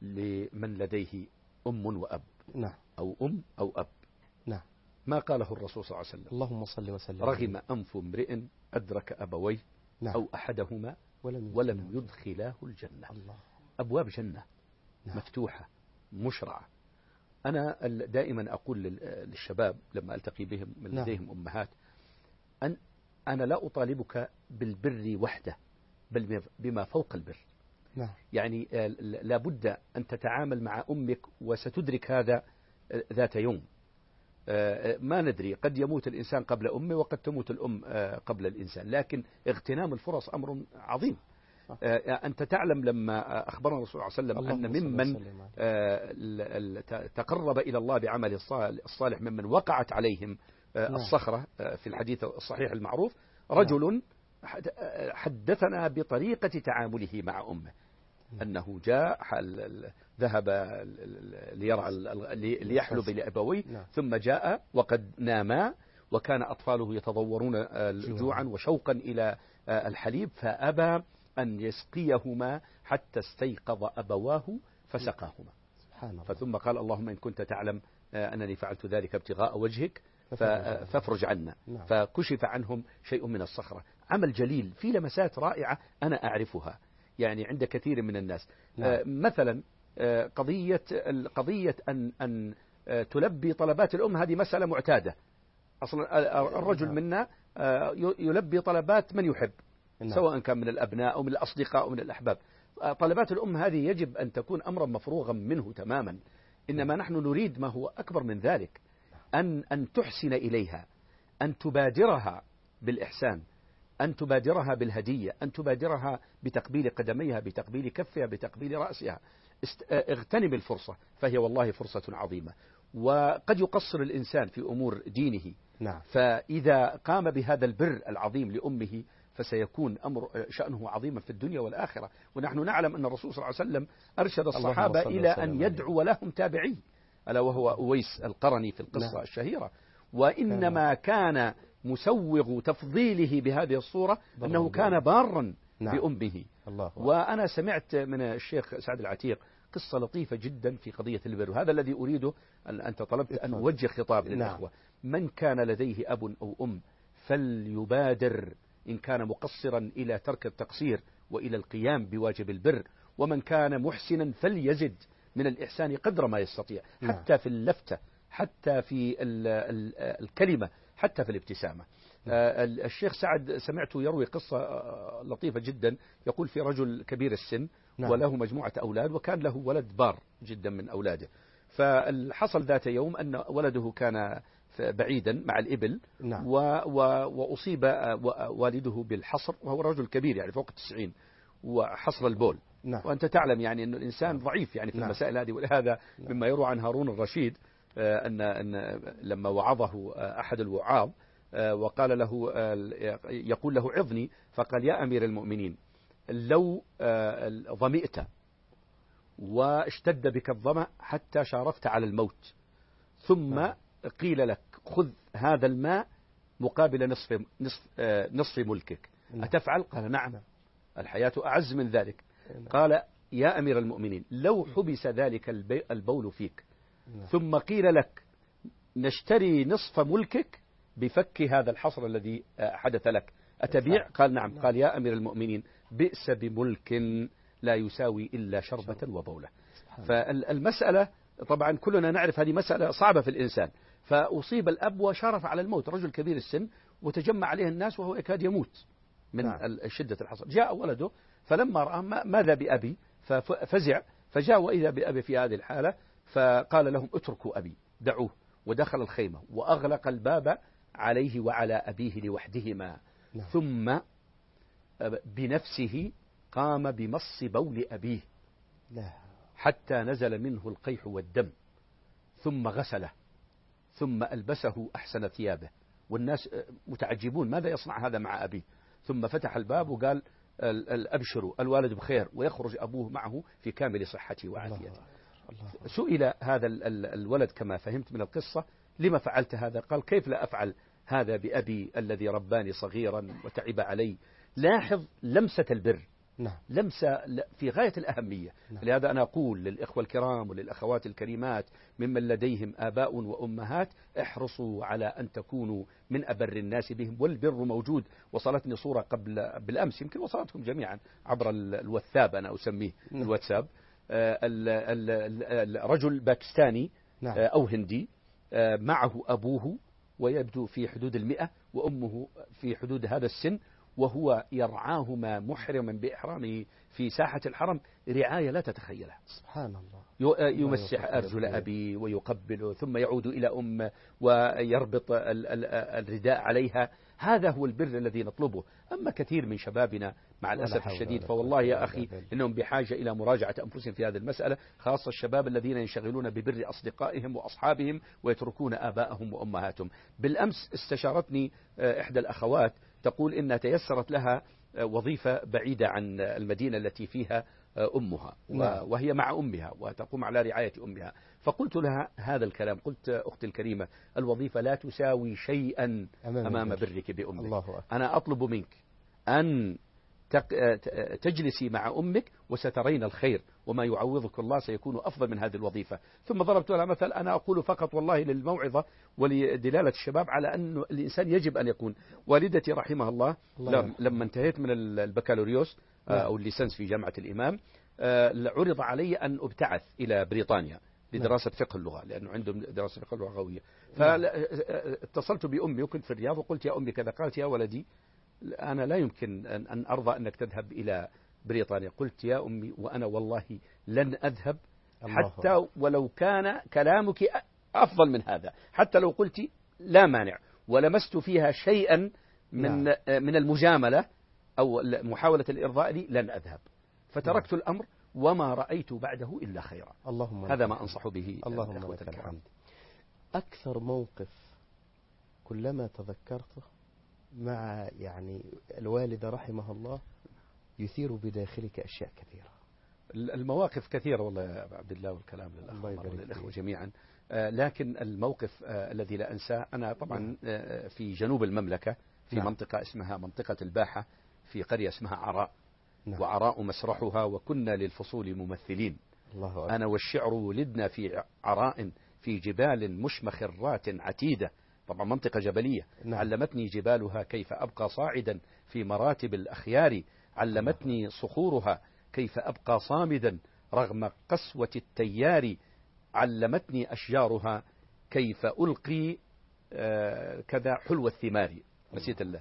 لمن لديه أم وأب. نعم. أو أم أو أب. نعم. ما قاله الرسول صلى الله عليه وسلم؟ اللهم صل وسلم. رغم أنف امرئ أدرك أبويه. نعم. أو أحدهما ولم يدخلاه الجنة. الله. أبواب جنة. نعم. مفتوحة مشرعة. أنا دائما أقول للشباب لما ألتقي بهم من لديهم أمهات أنا لا أطالبك بالبر وحده بل بما فوق البر. نعم. يعني لابد أن تتعامل مع أمك وستدرك هذا ذات يوم. ما ندري قد يموت الإنسان قبل أمه وقد تموت الأم قبل الإنسان، لكن اغتنام الفرص أمر عظيم. أنت تعلم لما أخبرنا الرسول صلى الله عليه وسلم أن ممن تقرب إلى الله بعمل الصالح ممن وقعت عليهم الصخرة في الحديث الصحيح المعروف رجل حدثنا بطريقة تعامله مع أمه أنه جاء ذهب ليحلب لأبويه ثم جاء وقد ناما وكان أطفاله يتضورون جوعا وشوقا إلى الحليب فأبى أن يسقيهما حتى استيقظ أبواه فسقاهما. ثم قال اللهم إن كنت تعلم أنني فعلت ذلك ابتغاء وجهك فافرج عنا. فكشف عنهم شيء من الصخرة. عمل جليل في لمسات رائعة أنا أعرفها يعني عند كثير من الناس. مثلا قضية أن تلبي طلبات الأم هذه مسألة معتادة أصلا. الرجل منا يلبي طلبات من يحب سواء كان من الأبناء أو من الأصدقاء أو من الأحباب. طلبات الأم هذه يجب أن تكون أمرا مفروغا منه تماما. إنما نحن نريد ما هو أكبر من ذلك، أن تحسن إليها، أن تبادرها بالإحسان، أن تبادرها بالهدية، أن تبادرها بتقبيل قدميها، بتقبيل كفها، بتقبيل رأسها. اغتنم الفرصة فهي والله فرصة عظيمة. وقد يقصر الإنسان في أمور دينه. فإذا قام بهذا البر العظيم لأمه فسيكون شأنه عظيما في الدنيا والآخرة. ونحن نعلم أن الرسول صلى الله عليه وسلم أرشد الصحابة إلى أن يدعو لهم تابعي ألا وهو أويس القرني في القصة الشهيرة. وإنما كان مسوغ تفضيله بهذه الصورة أنه كان بارا بأمه. وأنا سمعت من الشيخ سعد العتيق قصة لطيفة جدا في قضية البر، وهذا الذي أريده أن أنت طلبت أن أوجه خطاب للأخوة. من كان لديه أب أو أم فليبادر إن كان مقصرا إلى ترك التقصير وإلى القيام بواجب البر، ومن كان محسنا فليزد من الإحسان قدر ما يستطيع، حتى في اللفتة، حتى في الكلمة، حتى في الابتسامة. الشيخ سعد سمعته يروي قصة لطيفة جدا. يقول في رجل كبير السن وله مجموعة أولاد، وكان له ولد بار جدا من أولاده. فحصل ذات يوم أن ولده كان بعيدا مع الإبل وأصيب والده بالحصر، وهو رجل كبير يعني فوق 90 وحصر البول. وأنت تعلم يعني أن الإنسان ضعيف يعني في المسائل هذه. ولهذا مما يروى عن هارون الرشيد أن لما وعظه أحد الوعاظ وقال له يقول له عظني، فقال يا أمير المؤمنين لو ظمئت واشتد بك الظمأ حتى شارفت على الموت ثم قيل لك خذ هذا الماء مقابل نصف ملكك أتفعل؟ قال نعم، الحياة أعز من ذلك. قال يا أمير المؤمنين لو حبس ذلك البول فيك ثم قيل لك نشتري نصف ملكك بفك هذا الحصر الذي حدث لك أتبيع؟ قال نعم. قال يا أمير المؤمنين بئس بملك لا يساوي إلا شربة وبولة. فالمسألة طبعا كلنا نعرف هذه مسألة صعبة في الإنسان. فأصيب الأب وشارف على الموت، رجل كبير السن وتجمع عليه الناس وهو يكاد يموت من شدة الحصر. جاء ولده فلما رأى ماذا بأبي ففزع، فجاء وإذا بأبي في هذه الحالة، فقال لهم اتركوا أبي دعوه، ودخل الخيمة وأغلق الباب عليه وعلى أبيه لوحدهما. ثم بنفسه قام بمص بول أبيه حتى نزل منه القيح والدم، ثم غسله، ثم ألبسه أحسن ثيابه، والناس متعجبون ماذا يصنع هذا مع أبيه. ثم فتح الباب وقال أبشروا الوالد بخير، ويخرج أبوه معه في كامل صحته وعافيته. سئل هذا الولد كما فهمت من القصة لما فعلت هذا؟ قال كيف لا أفعل هذا بأبي الذي رباني صغيرا وتعب علي. لاحظ لمسة البر، نعم. لمسة في غاية الأهمية. نعم. لهذا أنا أقول للإخوة الكرام وللأخوات الكريمات ممن لديهم آباء وأمهات: احرصوا على أن تكونوا من أبر الناس بهم، والبر موجود. وصلتني صورة قبل بالأمس، يمكن وصلتكم جميعا عبر الواتساب، أنا أسميه الواتساب، رجل باكستاني أو هندي، معه أبوه ويبدو في حدود 100 وأمه في حدود هذا السن، وهو يرعاهما محرما بإحرامه في ساحة الحرم رعاية لا تتخيلها. سبحان الله. يمسح أرجل أبي ويقبله، ثم يعود إلى أمه ويربط الرداء عليها. هذا هو البر الذي نطلبه. أما كثير من شبابنا مع الأسف الشديد فوالله يا أخي إنهم بحاجة إلى مراجعة أنفسهم في هذه المسألة، خاصة الشباب الذين ينشغلون ببر أصدقائهم وأصحابهم ويتركون آبائهم وأمهاتهم. بالأمس استشارتني إحدى الأخوات تقول إن تيسرت لها وظيفة بعيدة عن المدينة التي فيها أمها، وهي مع أمها وتقوم على رعاية أمها. فقلت لها هذا الكلام، قلت: أختي الكريمة، الوظيفة لا تساوي شيئا أمام برك بأمك. أنا أطلب منك أن تجلسي مع أمك وسترين الخير، وما يعوضك الله سيكون أفضل من هذه الوظيفة. ثم ضربت لها مثل، أنا أقول فقط والله للموعظة ولدلالة الشباب على أن الإنسان يجب أن يكون. والدتي رحمها الله لما انتهيت من البكالوريوس أو الليسانس في جامعة الإمام، عرض علي أن أبتعث إلى بريطانيا لدراسة فقه اللغة، لأنه عندهم دراسة فقه اللغة قوية. فاتصلت بأمي وكنت في الرياض وقلت: يا أمي كذا. قالت: يا ولدي، أنا لا يمكن أن أرضى أنك تذهب إلى بريطانيا. قلت: يا أمي، وأنا والله لن أذهب حتى ولو كان كلامك أفضل من هذا، حتى لو قلت لا مانع ولمست فيها شيئا من المجاملة أو محاولة الإرضاء لي، لن أذهب. فتركت الأمر وما رأيت بعده إلا خيرا. هذا ما أنصح به. اللهم لك الحمد. أكثر موقف كلما تذكرته مع الوالدة رحمها الله يثير بداخلك أشياء كثيرة. المواقف كثيرة والله يا عبد الله، والكلام للأخوة جميعا. لكن الموقف الذي لا أنساه، أنا طبعا في جنوب المملكة في منطقة اسمها منطقة الباحة، في قرية اسمها عراء، وعراء مسرحها، وكنا للفصول ممثلين. أنا والشعر ولدنا في عراء في جبال مشمخرات عتيدة، طبعا منطقة جبلية. علمتني جبالها كيف أبقى صاعدا في مراتب الأخيار، علمتني صخورها كيف أبقى صامدا رغم قسوة التيار، علمتني أشجارها كيف ألقي كذا حلو الثمار. نسيت الله.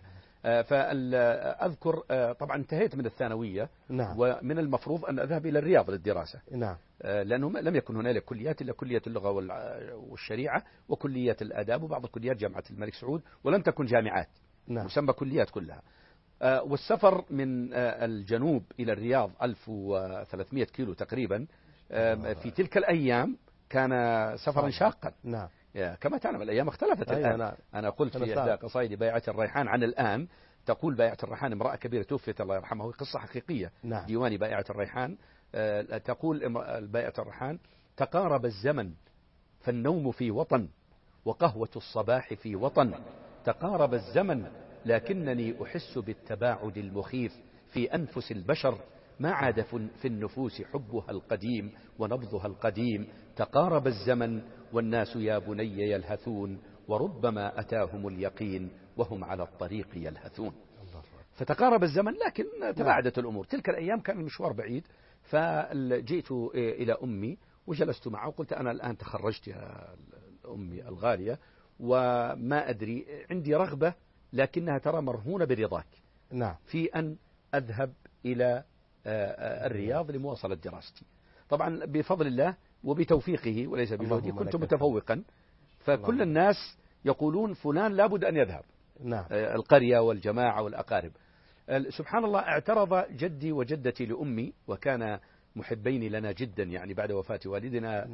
فأذكر طبعا انتهيت من الثانوية، ومن المفروض أن أذهب إلى الرياض للدراسة، لأنه لم يكن هنالك كليات إلا كلية اللغة والشريعة وكلية الآداب وبعض كليات جامعة الملك سعود، ولم تكن جامعات مسمى كليات كلها. والسفر من الجنوب إلى الرياض 1300 كيلو تقريبا في تلك الأيام كان سفرا شاقا. كما تعلم الأيام اختلفت الآن. أنا قلت في إحدى قصائد بيعة الريحان عن الآن، تقول بيعة الريحان: امرأة كبيرة توفيت الله يرحمها، قصة حقيقية. ديواني بيعة الريحان. تقول بيعة الريحان: تقارب الزمن فالنوم في وطن، وقهوة الصباح في وطن. تقارب الزمن لكنني أحس بالتباعد المخيف في أنفس البشر، ما عاد في النفوس حبها القديم ونبضها القديم. تقارب الزمن والناس يا بني يلهثون، وربما أتاهم اليقين وهم على الطريق يلهثون. فتقارب الزمن لكن تباعدت الأمور. تلك الأيام كان المشوار بعيد، فجئت إلى أمي وجلست معه وقلت: أنا الآن تخرجت يا أمي الغالية، وما أدري، عندي رغبة لكنها ترى مرهونة برضاك في أن أذهب إلى الرياض لمواصلة دراستي. طبعا بفضل الله وبتوفيقه وليس بجهدي كنت متفوقا، فكل الناس يقولون فلان لابد أن يذهب. القرية والجماعة والأقارب. سبحان الله، اعترض جدي وجدتي لأمي، وكان محبين لنا جدا بعد وفاة والدنا.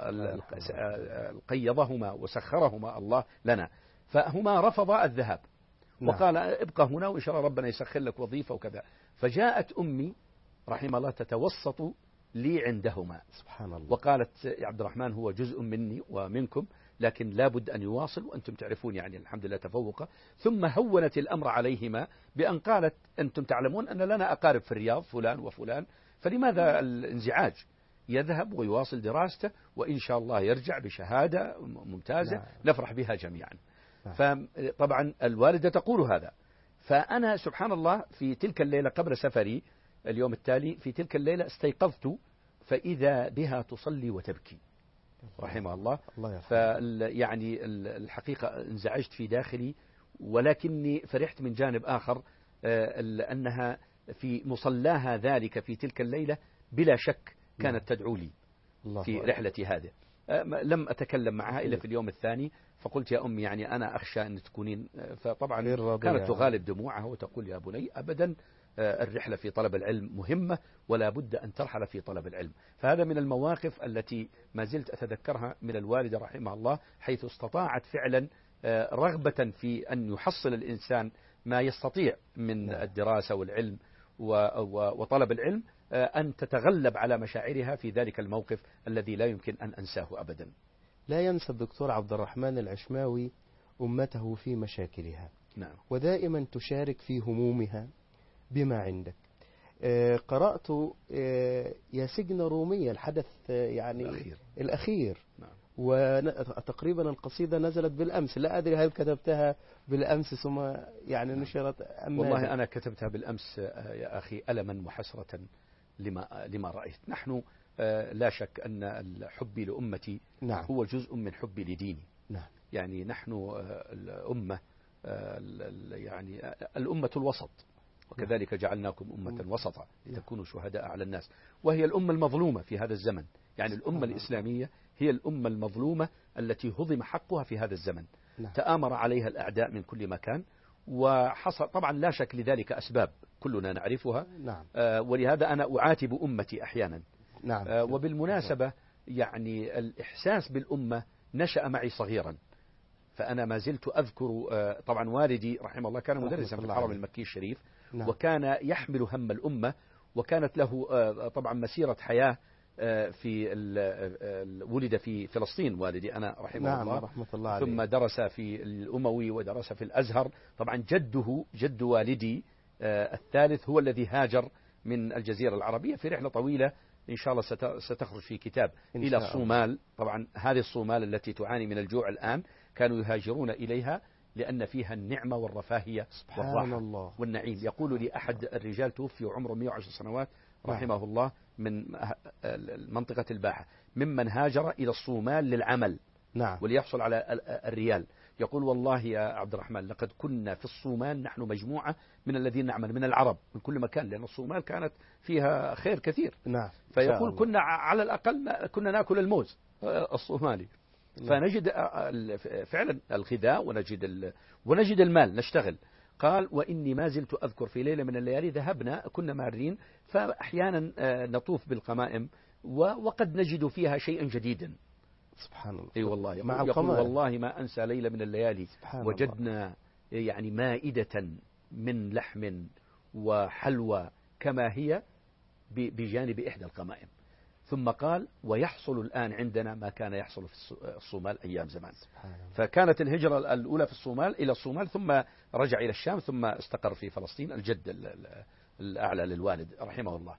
قيضهما وسخرهما الله لنا، فهما رفضا الذهاب وقال: ابقى هنا وإن شاء الله ربنا يسخر لك وظيفة وكذا. فجاءت أمي رحمه الله تتوسط لي عندهما، سبحان الله، وقالت: يا عبد الرحمن، هو جزء مني ومنكم، لكن لابد أن يواصل، وأنتم تعرفون يعني الحمد لله تفوق. ثم هونت الأمر عليهما بأن قالت أنتم تعلمون أن لنا أقارب في الرياض فلان وفلان، فلماذا الانزعاج؟ يذهب ويواصل دراسته، وإن شاء الله يرجع بشهادة ممتازة نفرح بها جميعا. فطبعا الوالدة تقول هذا. فأنا سبحان الله في تلك الليلة قبل سفري اليوم التالي، في تلك الليلة استيقظت فإذا بها تصلي وتبكي رحمه الله. يعني الحقيقة انزعجت في داخلي، ولكني فرحت من جانب آخر أنها في مصلاها ذلك في تلك الليلة بلا شك كانت تدعو لي في رحلتي هذه. لم أتكلم معها إلا في اليوم الثاني، فقلت يا أمي يعني أنا أخشى أن تكونين، فطبعا كانت تغالب دموعها وتقول يا بني أبدا، الرحلة في طلب العلم مهمة ولا بد أن ترحل في طلب العلم. فهذا من المواقف التي ما زلت أتذكرها من الوالدة رحمها الله، حيث استطاعت فعلا رغبة في أن يحصل الإنسان ما يستطيع من الدراسة والعلم وطلب العلم، أن تتغلب على مشاعرها في ذلك الموقف الذي لا يمكن أن أنساه أبدا. لا ينسى الدكتور عبد الرحمن العشماوي أمته في مشاكلها. نعم. ودائما تشارك في همومها بما عندك. قرأت يا سجن رومية الحدث يعني الأخير. نعم. وتقريبا القصيدة نزلت بالأمس، لا أدري هل كتبتها بالأمس ثم يعني نشرت أم والله أنا كتبتها بالأمس يا أخي ألما وحسرة لما رأيت. نحن لا شك أن حبي لأمتي هو جزء من حبي لديني. يعني نحن الأمة يعني الأمة الوسط، وكذلك جعلناكم أمة وسطا لتكونوا شهداء على الناس، وهي الأمة المظلومة في هذا الزمن. يعني الأمة الإسلامية هي الأمة المظلومة التي هضم حقها في هذا الزمن. تآمر عليها الأعداء من كل مكان، وحصل طبعا لا شك لذلك أسباب كلنا نعرفها. ولهذا أنا أعاتب أمتي أحيانا. وبالمناسبة يعني الإحساس بالأمة نشأ معي صغيرا، فأنا ما زلت أذكر طبعا والدي رحمه الله كان مدرسا في الحرم المكي الشريف. وكان يحمل هم الأمة، وكانت له طبعا مسيرة حياة في ولد في فلسطين والدي أنا رحمه الله، رحمة الله ثم عليه. درس في الأموي ودرس في الأزهر. طبعا جد والدي الثالث هو الذي هاجر من الجزيرة العربية في رحلة طويلة إن شاء الله ستخرج في كتاب إلى الصومال. طبعا هذه الصومال التي تعاني من الجوع الآن كانوا يهاجرون إليها لأن فيها النعمة والرفاهية والراحة والنعيم. يقول لي أحد الرجال توفي عمره 110 سنوات رحمه الله من منطقة الباحة، ممن هاجر إلى الصومال للعمل وليحصل على الريال. يقول والله يا عبد الرحمن لقد كنا في الصومال نحن مجموعة من الذين نعمل من العرب من كل مكان، لأن الصومال كانت فيها خير كثير. فيقول كنا على الأقل كنا نأكل الموز الصومالي، فنجد فعلا الغذاء ونجد المال نشتغل. قال وإني ما زلت أذكر في ليلة من الليالي ذهبنا كنا مارين، فأحيانا نطوف بالقمائم وقد نجد فيها شيئا جديدا. سبحان الله. أي والله يقول والله ما أنسى ليلة من الليالي وجدنا يعني مائدة من لحم وحلوى كما هي بجانب إحدى القمائم. ثم قال ويحصل الآن عندنا ما كان يحصل في الصومال أيام زمان. فكانت الهجرة الأولى في الصومال إلى الصومال، ثم رجع إلى الشام، ثم استقر في فلسطين الجد الأعلى للوالد رحمه الله.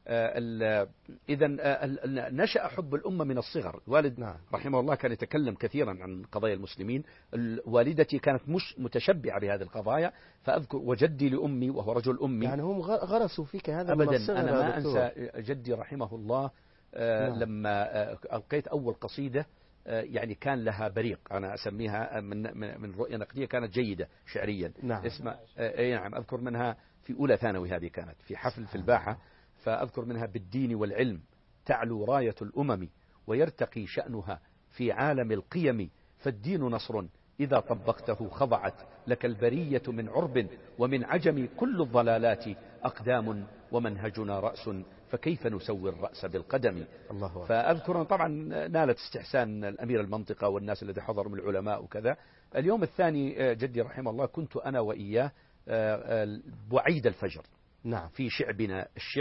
إذا نشأ حب الأمة من الصغر. الوالد رحمه الله كان يتكلم كثيرا عن قضايا المسلمين. والدتي كانت مش متشبعة بهذه القضايا، فأذكر وجدي لأمي وهو رجل أمي يعني هم غرسوا فيك هذا أبدا. أنا ما أنسى جدي رحمه الله لما ألقيت أول قصيدة يعني كان لها بريق، أنا أسميها من رؤية نقدية كانت جيدة شعريا. اسمها نعم أذكر منها في أولى ثانوي، هذه كانت في حفل في الباحة، فأذكر منها بالدين والعلم تعلو راية الأمم ويرتقي شأنها في عالم القيم، فالدين نصر إذا طبقته خضعت لك البرية من عرب ومن عجم، كل الضلالات أقدام ومنهجنا رأس، فكيف نسوي الرأس بالقدم. فأذكر طبعا نالت استحسان الأمير المنطقة والناس الذي حضروا من العلماء وكذا. اليوم الثاني جدي رحمه الله كنت أنا وإياه بعيد الفجر في شعبنا الشعب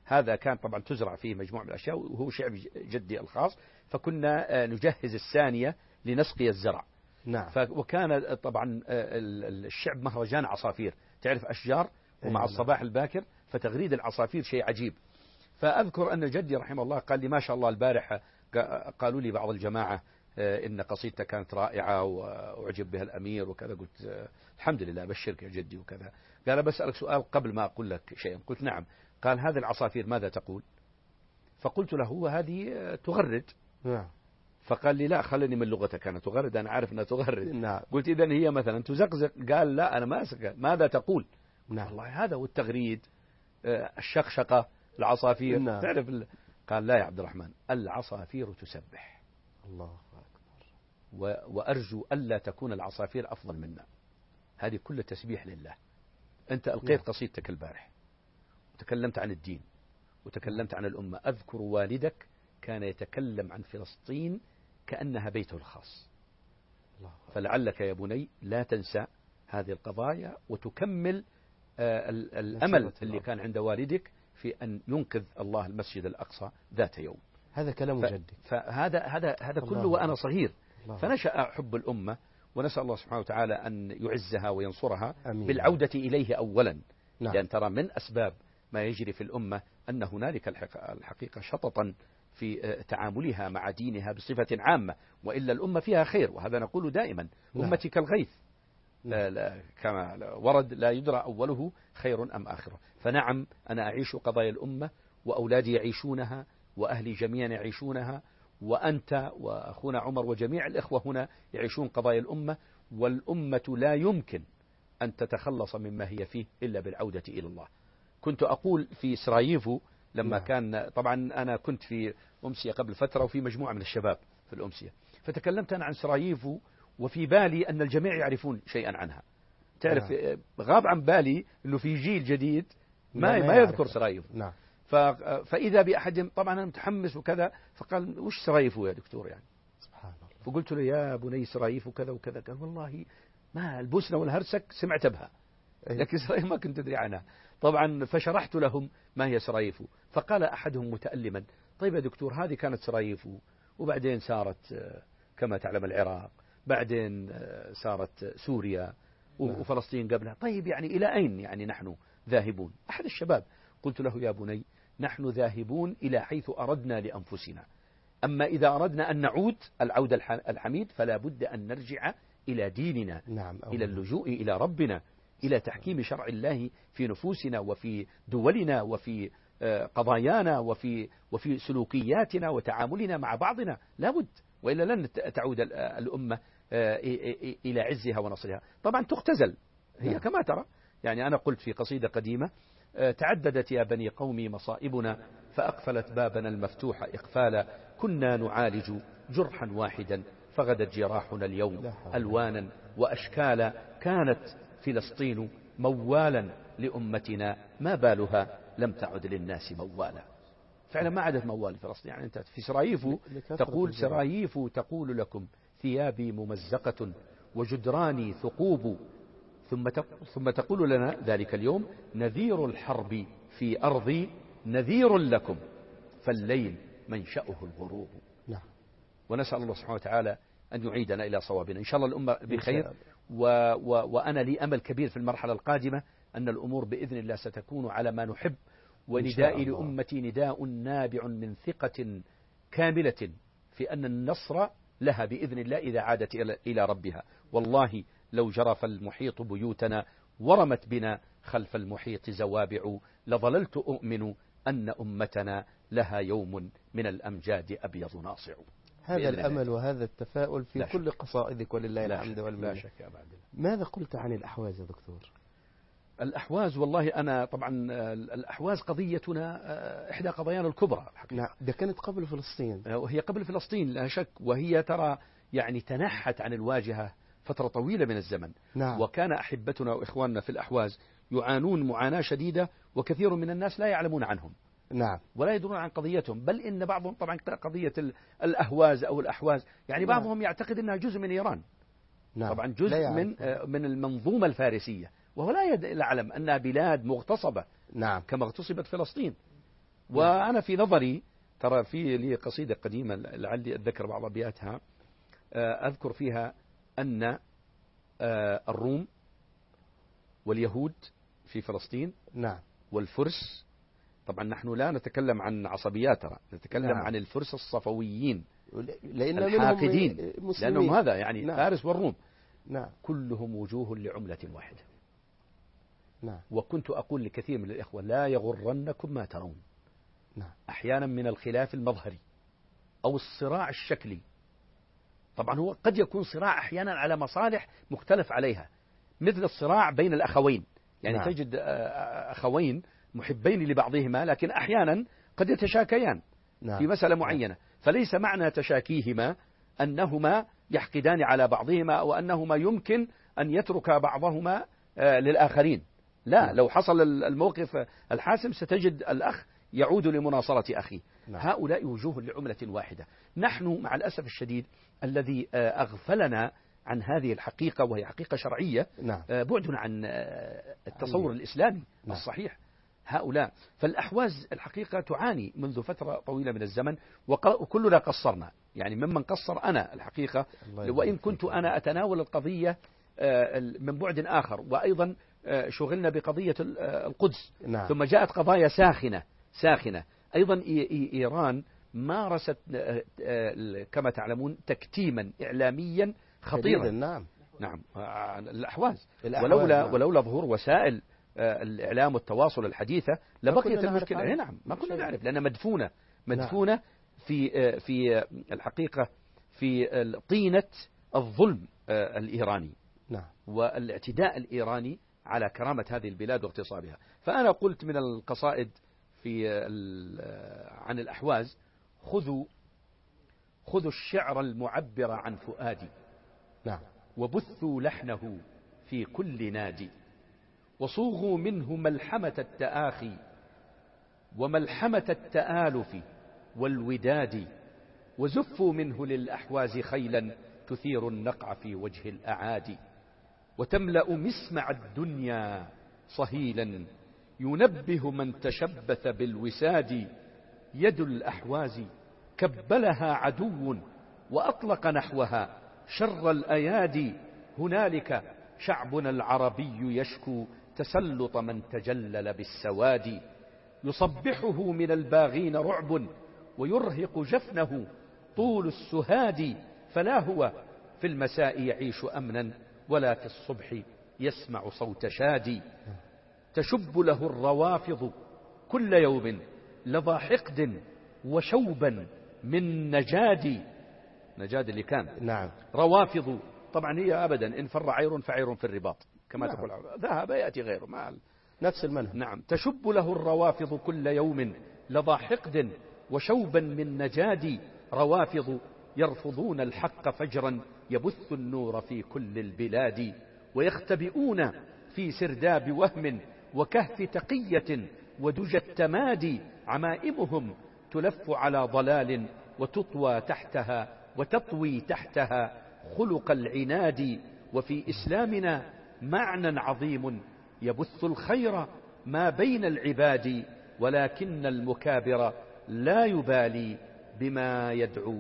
هذا كان طبعا تزرع فيه مجموعة من الأشياء، وهو شعب جدي الخاص، فكنا نجهز الثانية لنسقي الزرع. نعم. وكان طبعا الشعب مهرجان عصافير، تعرف أشجار، ومع الصباح الباكر فتغريد العصافير شيء عجيب. فأذكر أن جدي رحمه الله قال لي ما شاء الله البارحة قالوا لي بعض الجماعة إن قصيدتك كانت رائعة وأعجب بها الأمير وكذا. قلت الحمد لله بشرك يا جدي وكذا. قال بسألك سؤال قبل ما أقول لك شيئا. قلت نعم. قال هذه العصافير ماذا تقول؟ فقلت له هذه تغرد. نعم. فقال لي لا خلني من لغتك، أنا تغرد أنا عارف أنها تغرد. نعم. قلت إذن هي مثلا تزقزق. قال لا أنا ما أسقى، ماذا تقول؟ نعم. والله هذا والتغريد الشقشقة العصافير. نعم. تعرف قال لا يا عبد الرحمن العصافير تسبح. الله أكبر. وأرجو ألا تكون العصافير أفضل منا. هذه كل تسبيح لله. أنت ألقيت قصيدتك البارح وتكلمت عن الدين وتكلمت عن الأمة. أذكر والدك كان يتكلم عن فلسطين كأنها بيته الخاص. فلعلك يا بني لا تنسى هذه القضايا وتكمل الأمل اللي كان عند والدك في أن ينقذ الله المسجد الأقصى ذات يوم. هذا كلام جدي. فهذا كله وأنا صغير. فنشأ حب الأمة، ونسأل الله سبحانه وتعالى أن يعزها وينصرها بالعودة إليه أولا. نعم. لأن ترى من أسباب ما يجري في الأمة أن هنالك الحقيقة شططا في تعاملها مع دينها بصفة عامة، وإلا الأمة فيها خير، وهذا نقول دائما. أمتي كالغيث كما ورد لا يدرى أوله خير أم آخره. فنعم أنا أعيش قضايا الأمة، وأولادي يعيشونها، وأهلي جميعا يعيشونها، وأنت وأخونا عمر وجميع الإخوة هنا يعيشون قضايا الأمة. والأمة لا يمكن أن تتخلص مما هي فيه إلا بالعودة إلى الله. كنت أقول في سراييفو لما كان طبعا أنا كنت في أمسية قبل فترة وفي مجموعة من الشباب في الأمسية، فتكلمت أنا عن سراييفو وفي بالي أن الجميع يعرفون شيئا عنها. تعرف غاب عن بالي أنه في جيل جديد ما يذكر سراييفو. نعم. فإذا بأحد طبعا أنا متحمس وكذا، فقال وش سراييفو يا دكتور يعني؟ سبحان الله. فقلت له يا بني سراييفو كذا وكذا. قال والله ما البوسنة والهرسك سمعت بها، لكن سراييفو ما كنت أدري عنها. طبعا فشرحت لهم ما هي سراييفو. فقال أحدهم متألما طيب يا دكتور هذه كانت سراييفو وبعدين صارت كما تعلم العراق، بعدين صارت سوريا وفلسطين قبلها. طيب يعني إلى أين يعني نحن ذاهبون؟ أحد الشباب قلت له يا بني نحن ذاهبون إلى حيث أردنا لأنفسنا، أما إذا أردنا أن نعود العودة الحميد فلا بد أن نرجع إلى ديننا. نعم. إلى اللجوء إلى ربنا، إلى تحكيم شرع الله في نفوسنا وفي دولنا وفي قضايانا وفي سلوكياتنا وتعاملنا مع بعضنا. لا بد، وإلا لن تعود الأمة إلى عزها ونصرها. طبعا تختزل هي كما ترى. يعني أنا قلت في قصيدة قديمة تعددت يا بني قومي مصائبنا فأقفلت بابنا المفتوح إقفالا، كنا نعالج جرحا واحدا فغدت جراحنا اليوم ألوانا وأشكالا، كانت فلسطين مووالا لأمتنا ما بالها لم تعد للناس موالا. فعلا ما عادت موال فلسطين. يعني أنت في سراييفو تقول سراييفو تقول لكم ثيابي ممزقة وجدراني ثقوب، ثم تقول لنا ذلك اليوم نذير الحرب في أرضي نذير لكم فالليل منشأه الغروب. نعم. ونسأل الله سبحانه وتعالى أن يعيدنا إلى صوابنا إن شاء الله الأمة بخير. وأنا لي أمل كبير في المرحلة القادمة أن الأمور بإذن الله ستكون على ما نحب. وندائي لأمتي نداء نابع من ثقة كاملة في أن النصر لها بإذن الله إذا عادت إلى ربها. والله لو جرف المحيط بيوتنا ورمت بنا خلف المحيط زوابع لظللت أؤمن أن أمتنا لها يوم من الأمجاد أبيض ناصع. هذا الأمل وهذا التفاؤل في كل قصائدك ولله الحمد والمنة. لا شك يا عبد الله. ماذا قلت عن الأحواز يا دكتور؟ الأحواز والله أنا طبعا الأحواز قضيتنا إحدى قضايانا الكبرى. نعم. ده كانت قبل فلسطين. وهي قبل فلسطين لا شك، وهي ترى يعني تنحت عن الواجهة فترة طويلة من الزمن. نعم. وكان أحبتنا وإخواننا في الأحواز يعانون معاناة شديدة، وكثير من الناس لا يعلمون عنهم. نعم. ولا يدرون عن قضيتهم، بل إن بعضهم طبعا قضية الأهواز أو الأحواز يعني بعضهم يعتقد أنها جزء من إيران. نعم. طبعا جزء من المنظومة الفارسية، وهو لا يعلم أنها بلاد مغتصبة. نعم. كما اغتصبت فلسطين. وأنا في نظري ترى في لي قصيدة قديمة لعلي أتذكر بعض أبياتها، أذكر فيها أن الروم واليهود في فلسطين، نعم، والفرس، طبعا نحن لا نتكلم عن عصبيات، ترى نتكلم نعم. عن الفرس الصفويين لأن الحاقدين، منهم مسلمين. لأنهم هذا يعني نعم. فارس والروم، نعم، كلهم وجوه لعملة واحدة. نعم، وكنت أقول لكثير من الإخوة لا يغرنكم ما ترون. نعم. أحيانا من الخلاف المظهري أو الصراع الشكلي، طبعا هو قد يكون صراع أحيانا على مصالح مختلف عليها، مثل الصراع بين الأخوين، يعني نعم. تجد أخوين محبين لبعضهما لكن أحيانا قد يتشاكيان نعم. في مسألة معينة، فليس معنى تشاكيهما أنهما يحقدان على بعضهما أو أنهما يمكن أن يترك بعضهما للآخرين، لا. نعم. لو حصل الموقف الحاسم ستجد الأخ يعود لمناصرة أخيه. نعم. هؤلاء وجوه لعملة واحدة. نحن مع الأسف الشديد الذي أغفلنا عن هذه الحقيقة، وهي حقيقة شرعية، نعم. بعدنا عن التصور الإسلامي نعم. الصحيح. هؤلاء فالأحواز الحقيقة تعاني منذ فترة طويلة من الزمن، وكلنا قصرنا، يعني ممن قصر أنا الحقيقة، وإن كنت أنا أتناول القضية من بعد آخر، وأيضا شغلنا بقضية القدس. نعم. ثم جاءت قضايا ساخنة أيضا. إيران مارست كما تعلمون تكتيما إعلاميا خطيرا. نعم. نعم. الأحواز نعم. ولولا ظهور وسائل الإعلام والتواصل الحديثة لبقيت المشكلة. نعم، ما كنا نعرف، لأنها مدفونة نعم. في الحقيقة في طينة الظلم الإيراني، نعم. والاعتداء الإيراني على كرامة هذه البلاد واغتصابها. فأنا قلت من القصائد عن الأحواز: خذوا الشعر المعبر عن فؤادي، نعم. وبثوا لحنه في كل نادي، وصوغوا منه ملحمة التآخي وملحمة التآلف والوداد، وزفوا منه للأحواز خيلا تثير النقع في وجه الأعادي، وتملأ مسمع الدنيا صهيلا ينبه من تشبث بالوساد. يد الأحواز كبلها عدو وأطلق نحوها شر الأيادي، هنالك شعبنا العربي يشكو تسلط من تجلل بالسواد، يصبحه من الباغين رعب ويرهق جفنه طول السهاد، فلا هو في المساء يعيش أمنا ولا في الصبح يسمع صوت شادي، تشب له الروافض كل يوم لظى حقد وشوبا من نجاد اللي كان. نعم. روافض طبعا هي أبدا إن فر عير فعير في الرباط كما نعم. تقول، ذهب يأتي غيره مع نفس المنهج. نعم. تشب له الروافض كل يوم لظى حقد وشوبا من نجاد، روافض يرفضون الحق فجرا يبث النور في كل البلاد، ويختبئون في سرداب وهم وكهف تقية ودجى التمادي، عمائمهم تلف على ضلال وتطوي تحتها خلق العناد، وفي إسلامنا معنى عظيم يبث الخير ما بين العباد، ولكن المكابر لا يبالي بما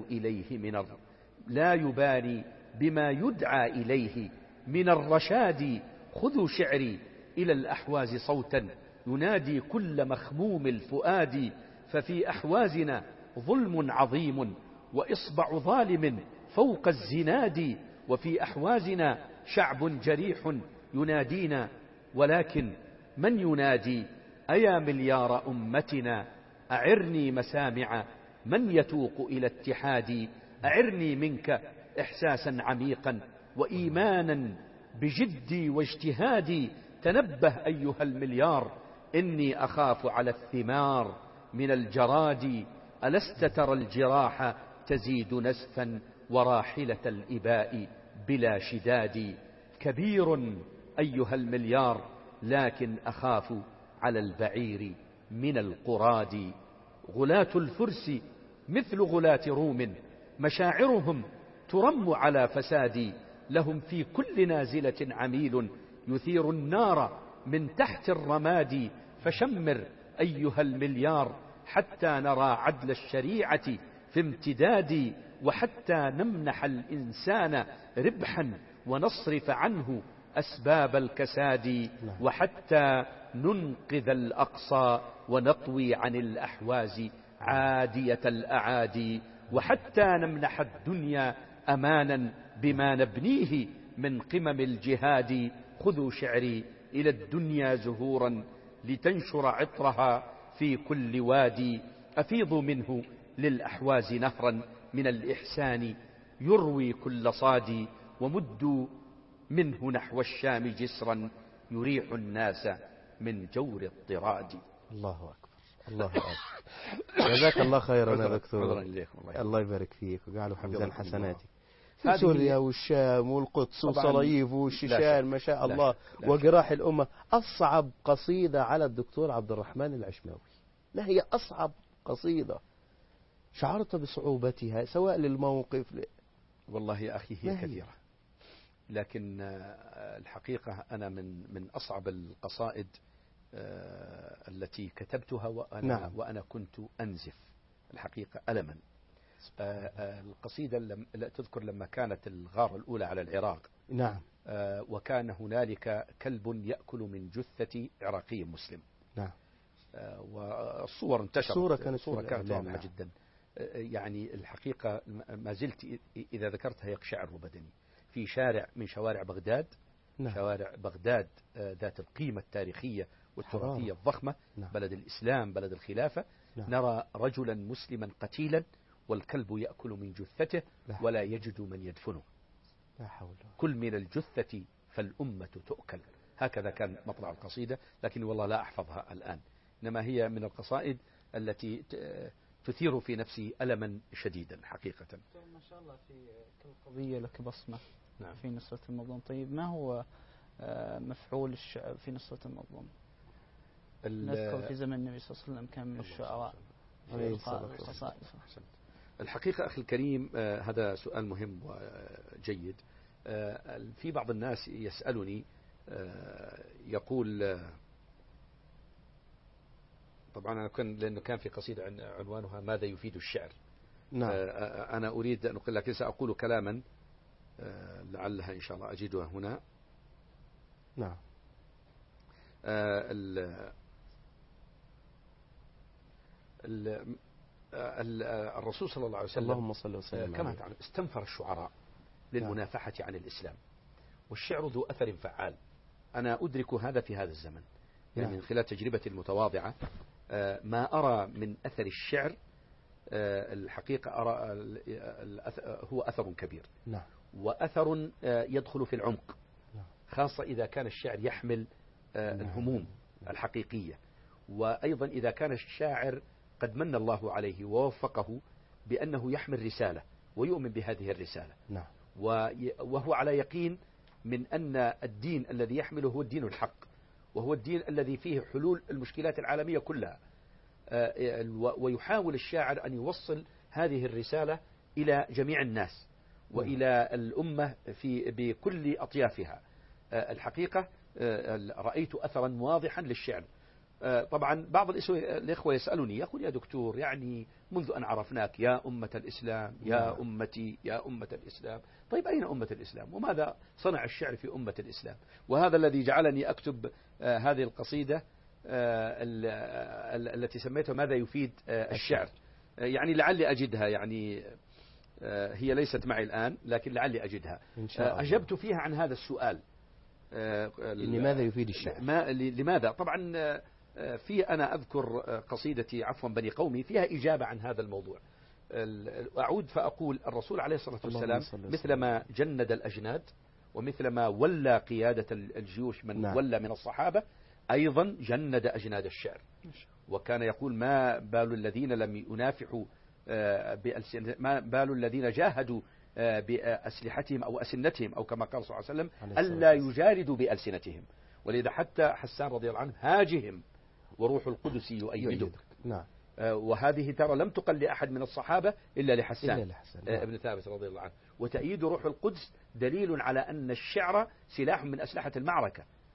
يدعى إليه من الرشاد. خذوا شعري إلى الأحواز صوتا ينادي كل مخموم الفؤاد، ففي أحوازنا ظلم عظيم وإصبع ظالم فوق الزناد، وفي أحوازنا شعب جريح ينادينا، ولكن من ينادي؟ أيا مليار أمتنا أعرني مسامع من يتوق إلى اتحادي، أعرني منك إحساسا عميقا وإيمانا بجدي واجتهادي، تنبه أيها المليار إني أخاف على الثمار من الجراد، ألست ترى الجراح تزيد نسفا وراحلة الإباء بلا شداد، كبير أيها المليار لكن أخاف على البعير من القراد، غلاة الفرس مثل غلاة روم مشاعرهم ترم على فساد، لهم في كل نازلة عميل يثير النار من تحت الرماد، فشمر أيها المليار حتى نرى عدل الشريعة في امتداد، وحتى نمنح الإنسان ربحا ونصرف عنه أسباب الكساد، وحتى ننقذ الأقصى ونطوي عن الأحواز عادية الأعادي، وحتى نمنح الدنيا أمانا بما نبنيه من قمم الجهاد. خذوا شعري إلى الدنيا زهورا لتنشر عطرها في كل وادي، أفيضوا منه للأحواز نهرا من الإحسان يروي كل صادي، ومدوا منه نحو الشام جسرا يريح الناس من جور الطراد. الله أكبر، الله أكبر. جزاك الله خيرا يا دكتور. الله يبارك فيك وجعله في ميزان حسناتك. في سوريا والشام والقدس وصلايف والشيشان ما شاء الله وجراح الأمة. أصعب قصيدة على الدكتور عبد الرحمن العشماوي، ما هي أصعب قصيدة شعرت بصعوبتها سواء للموقف والله يا أخي هي كثيرة، لكن الحقيقة أنا من أصعب القصائد التي كتبتها وأنا كنت أنزف الحقيقة ألما. القصيدة تذكر لما كانت الغارة الأولى على العراق، نعم، وكان هنالك كلب يأكل من جثة عراقي مسلم، نعم، والصور انتشرت، صورة كانت واضحة جدا. يعني الحقيقة ما زلت إذا ذكرتها يقشعر بدني. في شارع من شوارع بغداد، نعم، شوارع بغداد ذات القيمة التاريخية والتراثية الضخمة، نعم، بلد الإسلام، بلد الخلافة، نعم، نرى رجلا مسلما قتيلا والكلب يأكل من جثته ولا يجد من يدفنه. لا حول. كل من الجثة فالأمة تؤكل. هكذا كان مطلع القصيدة، لكن والله لا أحفظها الآن، إنما هي من القصائد التي تثير في نفسي ألما شديدا حقيقة. ما شاء الله في كل قضية لك بصمة. نعم. في نصرة المظلوم. طيب ما هو مفعول الشعر في نصرة المظلوم؟ نذكر في زمن النبي صلى الله عليه وسلم كان من الشعراء في القصائد. الحقيقة أخي الكريم هذا سؤال مهم وجيد. في بعض الناس يسألني يقول، طبعا لأنه كان في قصيدة عنوانها ماذا يفيد الشعر. نعم. أنا أريد أن أقول، لكن سأقول كلاما لعلها إن شاء الله أجدها هنا. نعم. الرسول صلى الله عليه وسلم اللهم صل وسلم كما تعلم استنفر الشعراء للمنافحة عن الإسلام، والشعر ذو أثر فعال. أنا أدرك هذا في هذا الزمن، يعني من خلال تجربتي المتواضعة ما أرى من أثر الشعر الحقيقة أرى هو أثر كبير. نعم. وأثر يدخل في العمق، خاصة إذا كان الشعر يحمل الهموم الحقيقية، وأيضا إذا كان الشاعر قد من الله عليه ووفقه بأنه يحمل رسالة ويؤمن بهذه الرسالة. نعم. وهو على يقين من أن الدين الذي يحمله هو الدين الحق، وهو الدين الذي فيه حلول المشكلات العالمية كلها. ويحاول الشاعر أن يوصل هذه الرسالة إلى جميع الناس وإلى الأمة بكل أطيافها. الحقيقة رأيت أثرا واضحا للشعر. طبعا بعض الإخوة يسألني يقول يا دكتور، يعني منذ أن عرفناك يا أمة الإسلام يا أمتي يا أمة الإسلام، طيب أين أمة الإسلام وماذا صنع الشعر في أمة الإسلام؟ وهذا الذي جعلني أكتب هذه القصيدة التي سميتها ماذا يفيد الشعر. يعني لعلي أجدها، يعني هي ليست معي الآن لكن لعلي أجدها. إن شاء الله. أجبت فيها عن هذا السؤال، لماذا يفيد الشعر؟ لماذا؟ طبعا في أنا أذكر قصيدتي عفوا بني قومي فيها إجابة عن هذا الموضوع. أعود فأقول الرسول عليه الصلاة والسلام مثلما جند الأجناد ومثلما ولى قيادة الجيوش من ولى من الصحابة، أيضا جند أجناد الشعر. وكان يقول ما بال الذين لم ينافحوا ما بال الذين جاهدوا بأسلحتهم أو أسنتهم، أو كما قال صلى الله عليه وسلم ألا يجاردوا بألسنتهم. ولذا حتى حسان رضي الله عنه هاجهم وروح القدس يؤيدك. نعم. وهذه ترى لم تقل لأحد من الصحابة إلا لحسان ابن ثابت رضي الله عنه. وتأييد روح القدس دليل على أن الشعر سلاح من أسلحة المعركة.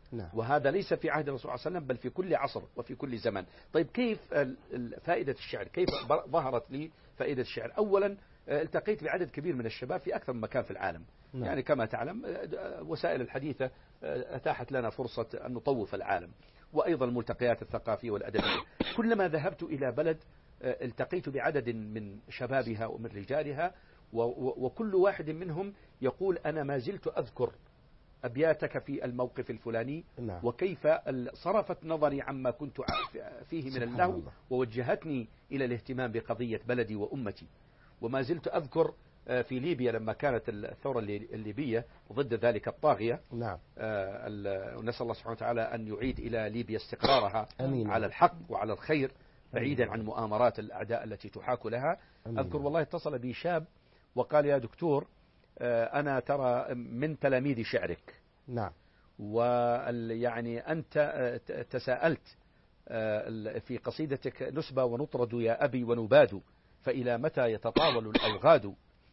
نعم. وهذا ليس في عهد الرسول صلى الله عليه وسلم بل في كل عصر وفي كل زمان. طيب كيف فائدة الشعر؟ كيف ظهرت لي فائدة الشعر؟ أولا التقيت بعدد كبير من الشباب في أكثر من مكان في العالم. نعم. يعني كما تعلم وسائل الحديثة أتاحت لنا فرصة أن نطوف العالم، وأيضا الملتقيات الثقافية والأدبية. كلما ذهبت إلى بلد التقيت بعدد من شبابها ومن رجالها، وكل واحد منهم يقول أنا ما زلت أذكر أبياتك في الموقف الفلاني. نعم. وكيف صرفت نظري عما كنت فيه من اللهو ووجهتني إلى الاهتمام بقضية بلدي وأمتي. وما زلت أذكر في ليبيا لما كانت الثورة الليبية ضد ذلك الطاغية. نعم. ونسأل الله سبحانه وتعالى أن يعيد إلى ليبيا استقرارها أمين. على الحق وعلى الخير بعيدا عن مؤامرات الأعداء التي تحاك لها. أمين. أذكر والله اتصل بي شاب وقال يا دكتور أنا ترى من تلاميذ شعرك. نعم. ويعني أنت تساءلت في قصيدتك نسبة ونطرد يا أبي ونباد فإلى متى يتطاول الأوغاد.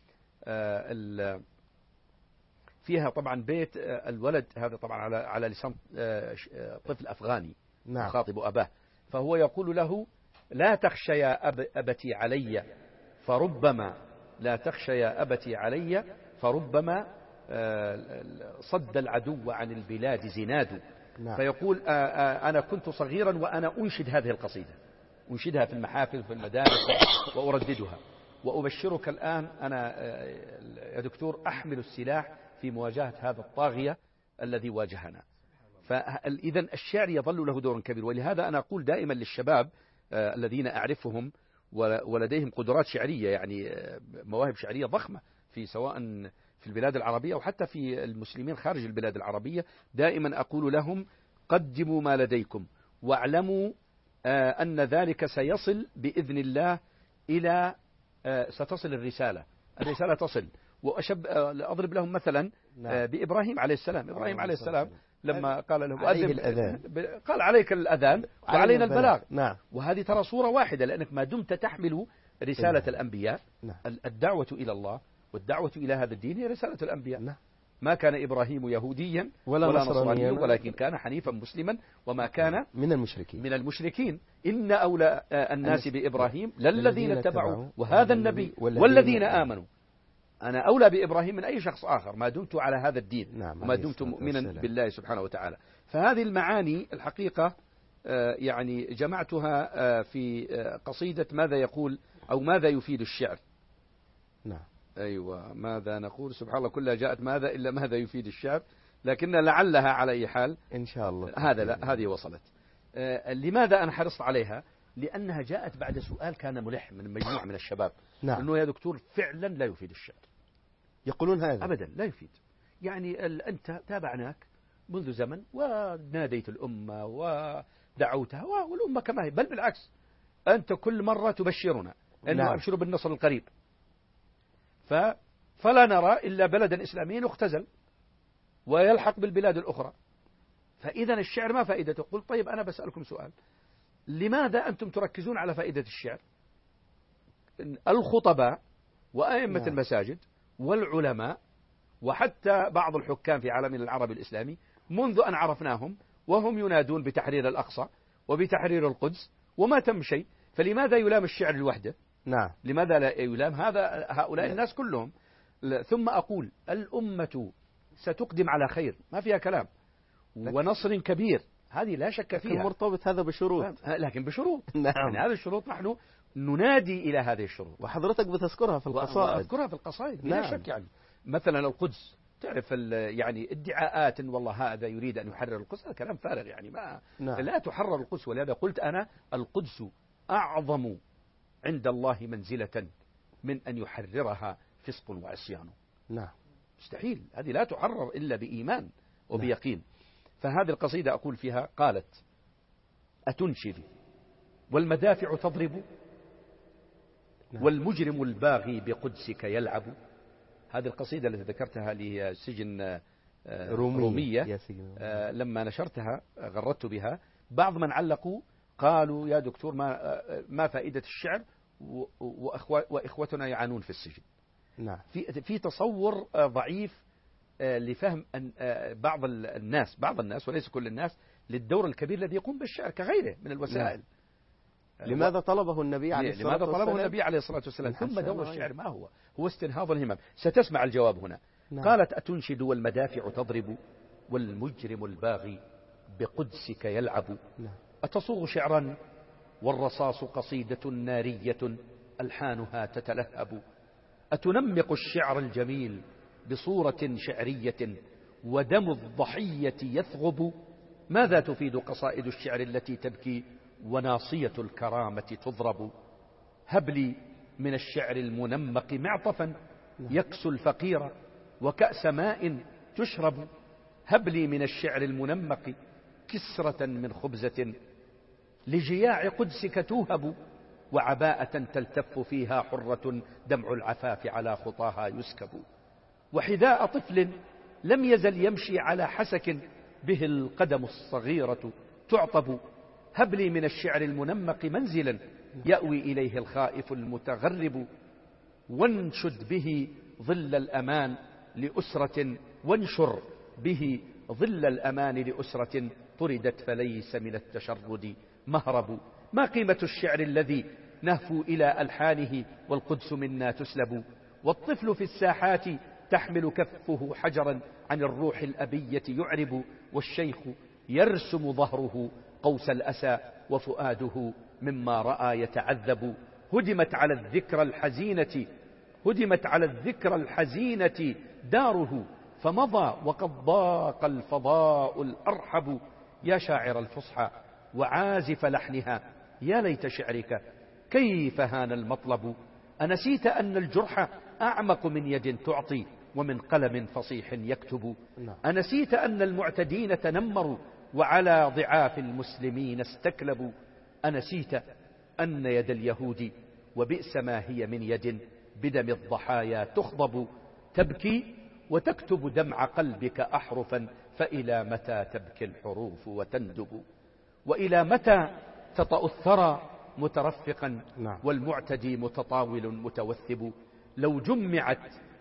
فيها طبعا بيت الولد هذا طبعا على لسان طفل أفغاني. نعم. يخاطب أباه، فهو يقول له لا تخشى يا أبتي علي فربما لا تخشى يا أبتي علي فربما صد العدو عن البلاد زناد. نعم. فيقول أنا كنت صغيرا وأنا أنشد هذه القصيدة، أنشدها في المحافل وفي المدارس وأرددها. وأبشرك الآن أنا يا دكتور أحمل السلاح في مواجهة هذا الطاغية الذي واجهنا. فإذا الشعر يظل له دور كبير. ولهذا أنا أقول دائما للشباب الذين أعرفهم ولديهم قدرات شعرية، يعني مواهب شعرية ضخمة في سواء في البلاد العربية أو حتى في المسلمين خارج البلاد العربية، دائما أقول لهم قدموا ما لديكم واعلموا أن ذلك سيصل بإذن الله إلى ستصل الرسالة تصل. وأضرب لهم مثلا بإبراهيم عليه السلام. إبراهيم عليه السلام لما قال له قال عليك الأذان وعلينا البلاغ. نعم. وهذه ترى صورة واحدة، لأنك ما دمت تحمل رسالة الأنبياء. نعم. الدعوة إلى الله والدعوة إلى هذا الدين هي رسالة الأنبياء. نعم. ما كان إبراهيم يهوديا ولا نصرانيا ولكن كان حنيفا مسلما وما كان من المشركين. إن أولى الناس بإبراهيم للذين اتبعوا وهذا النبي والذين آمنوا. أنا أولى بإبراهيم من أي شخص آخر ما دمت على هذا الدين. نعم. وما دمت مؤمنا بالله سبحانه وتعالى. فهذه المعاني الحقيقة يعني جمعتها في قصيدة ماذا يقول أو ماذا يفيد الشعر. نعم. أيوة، ماذا نقول سبحان الله كلها جاءت ماذا إلا ماذا يفيد الشعر، لكن لعلها على أي حال إن شاء الله هذه وصلت. لماذا أنا حرصت عليها؟ لأنها جاءت بعد سؤال كان ملح من مجموعة من الشباب. نعم. أنه يا دكتور فعلا لا يفيد الشعر. يقولون هذا أبدا لا يفيد. يعني أنت تابعناك منذ زمن وناديت الأمة ودعوتها والأمة كما هي، بل بالعكس أنت كل مرة تبشرنا أنه نعم. أبشروا بالنصر القريب. فلا نرى إلا بلدا إسلاميا يختزل ويلحق بالبلاد الأخرى. فإذا الشعر ما فائدته؟ قل طيب أنا بسألكم سؤال، لماذا أنتم تركزون على فائدة الشعر؟ الخطباء وأئمة نعم. المساجد والعلماء وحتى بعض الحكام في عالمنا العربي الإسلامي منذ أن عرفناهم وهم ينادون بتحرير الأقصى وبتحرير القدس وما تم شيء. فلماذا يلام الشعر لوحده؟ نعم. لماذا لا يلام هؤلاء الناس كلهم؟ ثم أقول الأمة ستقدم على خير ما فيها كلام ونصر كبير، هذه لا شك فيها. مرتبط هذا بشروط، لكن بشروط. نعم. يعني هذه الشروط نحن ننادي إلى هذه الشروط، وحضرتك بتذكرها في القصائد. أذكرها في القصائد نعم. لا شك. يعني مثلا القدس تعرف يعني ادعاءات والله هذا يريد أن يحرر القدس، هذا كلام فارغ. يعني ما نعم. لا تحرر القدس. ولهذا قلت أنا القدس أعظم عند الله منزلة من أن يحررها فسق وعصيان. نعم. مستحيل، هذه لا تحرر إلا بإيمان وبيقين. فهذه القصيدة أقول فيها قالت أتنشد والمدافع تضرب والمجرم الباغي بقدسك يلعب. هذه القصيدة التي ذكرتها لسجن رومية لما نشرتها غردت بها. بعض من علقوا قالوا يا دكتور ما فائدة الشعر وإخوتنا يعانون في السجن. نعم. في تصور ضعيف لفهم أن بعض الناس وليس كل الناس للدور الكبير الذي يقوم بالشعر كغيره من الوسائل. لماذا طلبه النبي عليه الصلاة والسلام؟ ثم دور الشعر ما هو استنهاض الهمم. ستسمع الجواب هنا. قالت أتنشد والمدافع تضرب والمجرم الباغي بقدسك يلعب. أتصوغ شعرا والرصاص قصيدة نارية ألحانها تتلهب. أتنمق الشعر الجميل بصورة شعرية ودم الضحية يثغب. ماذا تفيد قصائد الشعر التي تبكي وناصية الكرامة تضرب. هب لي من الشعر المنمق معطفا يكسو الفقير وكأس ماء تشرب. هب لي من الشعر المنمق كسرة من خبزة لجياع قدسك توهب. وعباءة تلتف فيها حرة دمع العفاف على خطاها يسكب. وحذاء طفل لم يزل يمشي على حسك به القدم الصغيرة تعطب. هب لي من الشعر المنمق منزلا يأوي إليه الخائف المتغرب. وانشد به ظل الأمان لأسرة وانشر به ظل الأمان لأسرة طردت فليس من التشرد مهرب. ما قيمة الشعر الذي نهفو إلى ألحانه والقدس منا تسلب. والطفل في الساحات تحمل كفه حجرا عن الروح الأبية يعرب. والشيخ يرسم ظهره قوس الأسى وفؤاده مما رأى يتعذب. هدمت على الذكرى الحزينة داره فمضى وقد ضاق الفضاء الأرحب. يا شاعر الفصحى وعازف لحنها يا ليت شعرك كيف هان المطلب. أنسيت أن الجرح أعمق من يد تعطي ومن قلم فصيح يكتب. أنسيت أن المعتدين تنمروا وعلى ضعاف المسلمين استكلبوا. أنسيت أن يد اليهود وبئس ما هي من يد بدم الضحايا تخضب. تبكي وتكتب دمع قلبك أحرفا فإلى متى تبكي الحروف وتندب. وإلى متى تطأ الثرى مترفقا والمعتدي متطاول متوثب. لو جمعت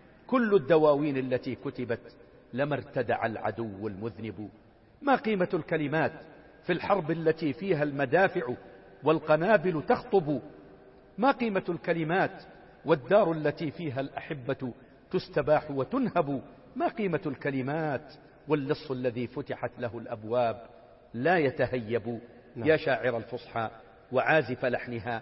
كل الدواوين التي كتبت لما ارتدع العدو المذنب. ما قيمة الكلمات في الحرب التي فيها المدافع والقنابل تخطب. ما قيمة الكلمات والدار التي فيها الأحبة تستباح وتنهب. ما قيمة الكلمات واللص الذي فتحت له الأبواب لا يتهيب. يا شاعر الفصحى وعازف لحنها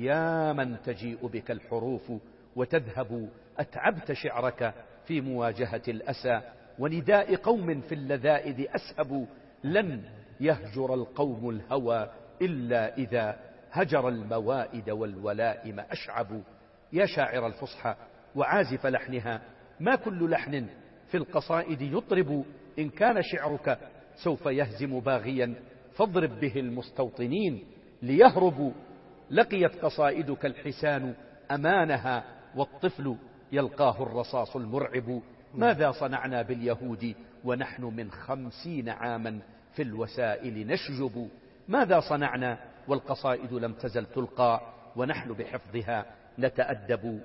يا من تجيء بك الحروف وتذهب. أتعبت شعرك في مواجهة الأسى ونداء قوم في اللذائذ أسهب. لن يهجر القوم الهوى إلا إذا هجر الموائد والولائم أشعب. يا شاعر الفصحى وعازف لحنها ما كل لحن في القصائد يطرب. إن كان شعرك سوف يهزم باغيا فاضرب به المستوطنين ليهربوا. لقيت قصائدك الحسان أمانها والطفل يلقاه الرصاص المرعب. ماذا صنعنا باليهود ونحن من 50 عاما في الوسائل نشجب. ماذا صنعنا والقصائد لم تزل تلقى ونحن بحفظها نتأدب.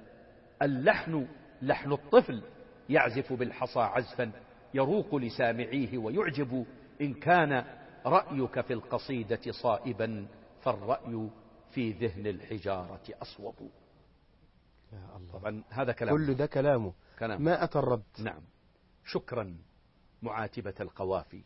اللحن لحن الطفل يعزف بالحصى عزفا يروق لسامعيه ويعجب. إن كان رأيك في القصيدة صائبا فالرأي في ذهن الحجارة أصوب. يا الله. طبعا هذا كلام كل ده كلامه ما أتى الرد. نعم. شكرا معاتبة القوافي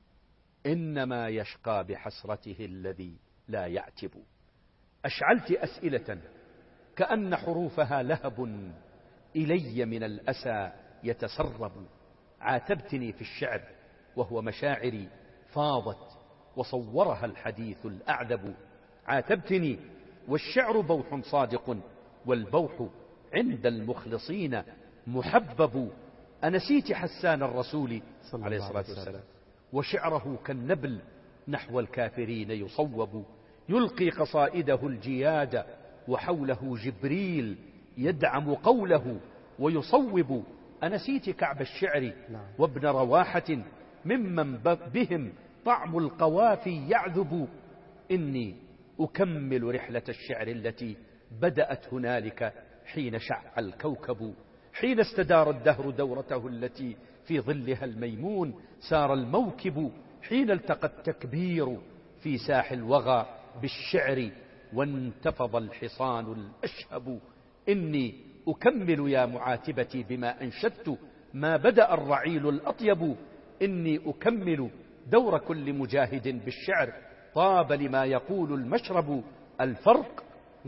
إنما يشقى بحسرته الذي لا يعتب. أشعلت أسئلة كأن حروفها لهب إلي من الأسى يتسرب. عاتبتني في الشعر وهو مشاعري فاضت وصورها الحديث الأعذب. عاتبتني والشعر بوح صادق والبوح عند المخلصين محبب. أنسيت حسان الرسول عليه الصلاة والسلام وشعره كالنبل نحو الكافرين يصوب. يلقي قصائده الجياد وحوله جبريل يدعم قوله ويصوب. أنسيت كعب الشعر وابن رواحة ممن بهم طعم القوافي يعذب. إني أكمل رحلة الشعر التي بدأت هنالك حين شع الكوكب. حين استدار الدهر دورته التي في ظلها الميمون سار الموكب حين التقى التكبير في ساح الوغى بالشعر وانتفض الحصان الأشهب إني أكمل يا معاتبتي بما أنشدت ما بدأ الرعيل الأطيب إني أكمل دور كل مجاهد بالشعر طاب لما يقول المشرب الفرق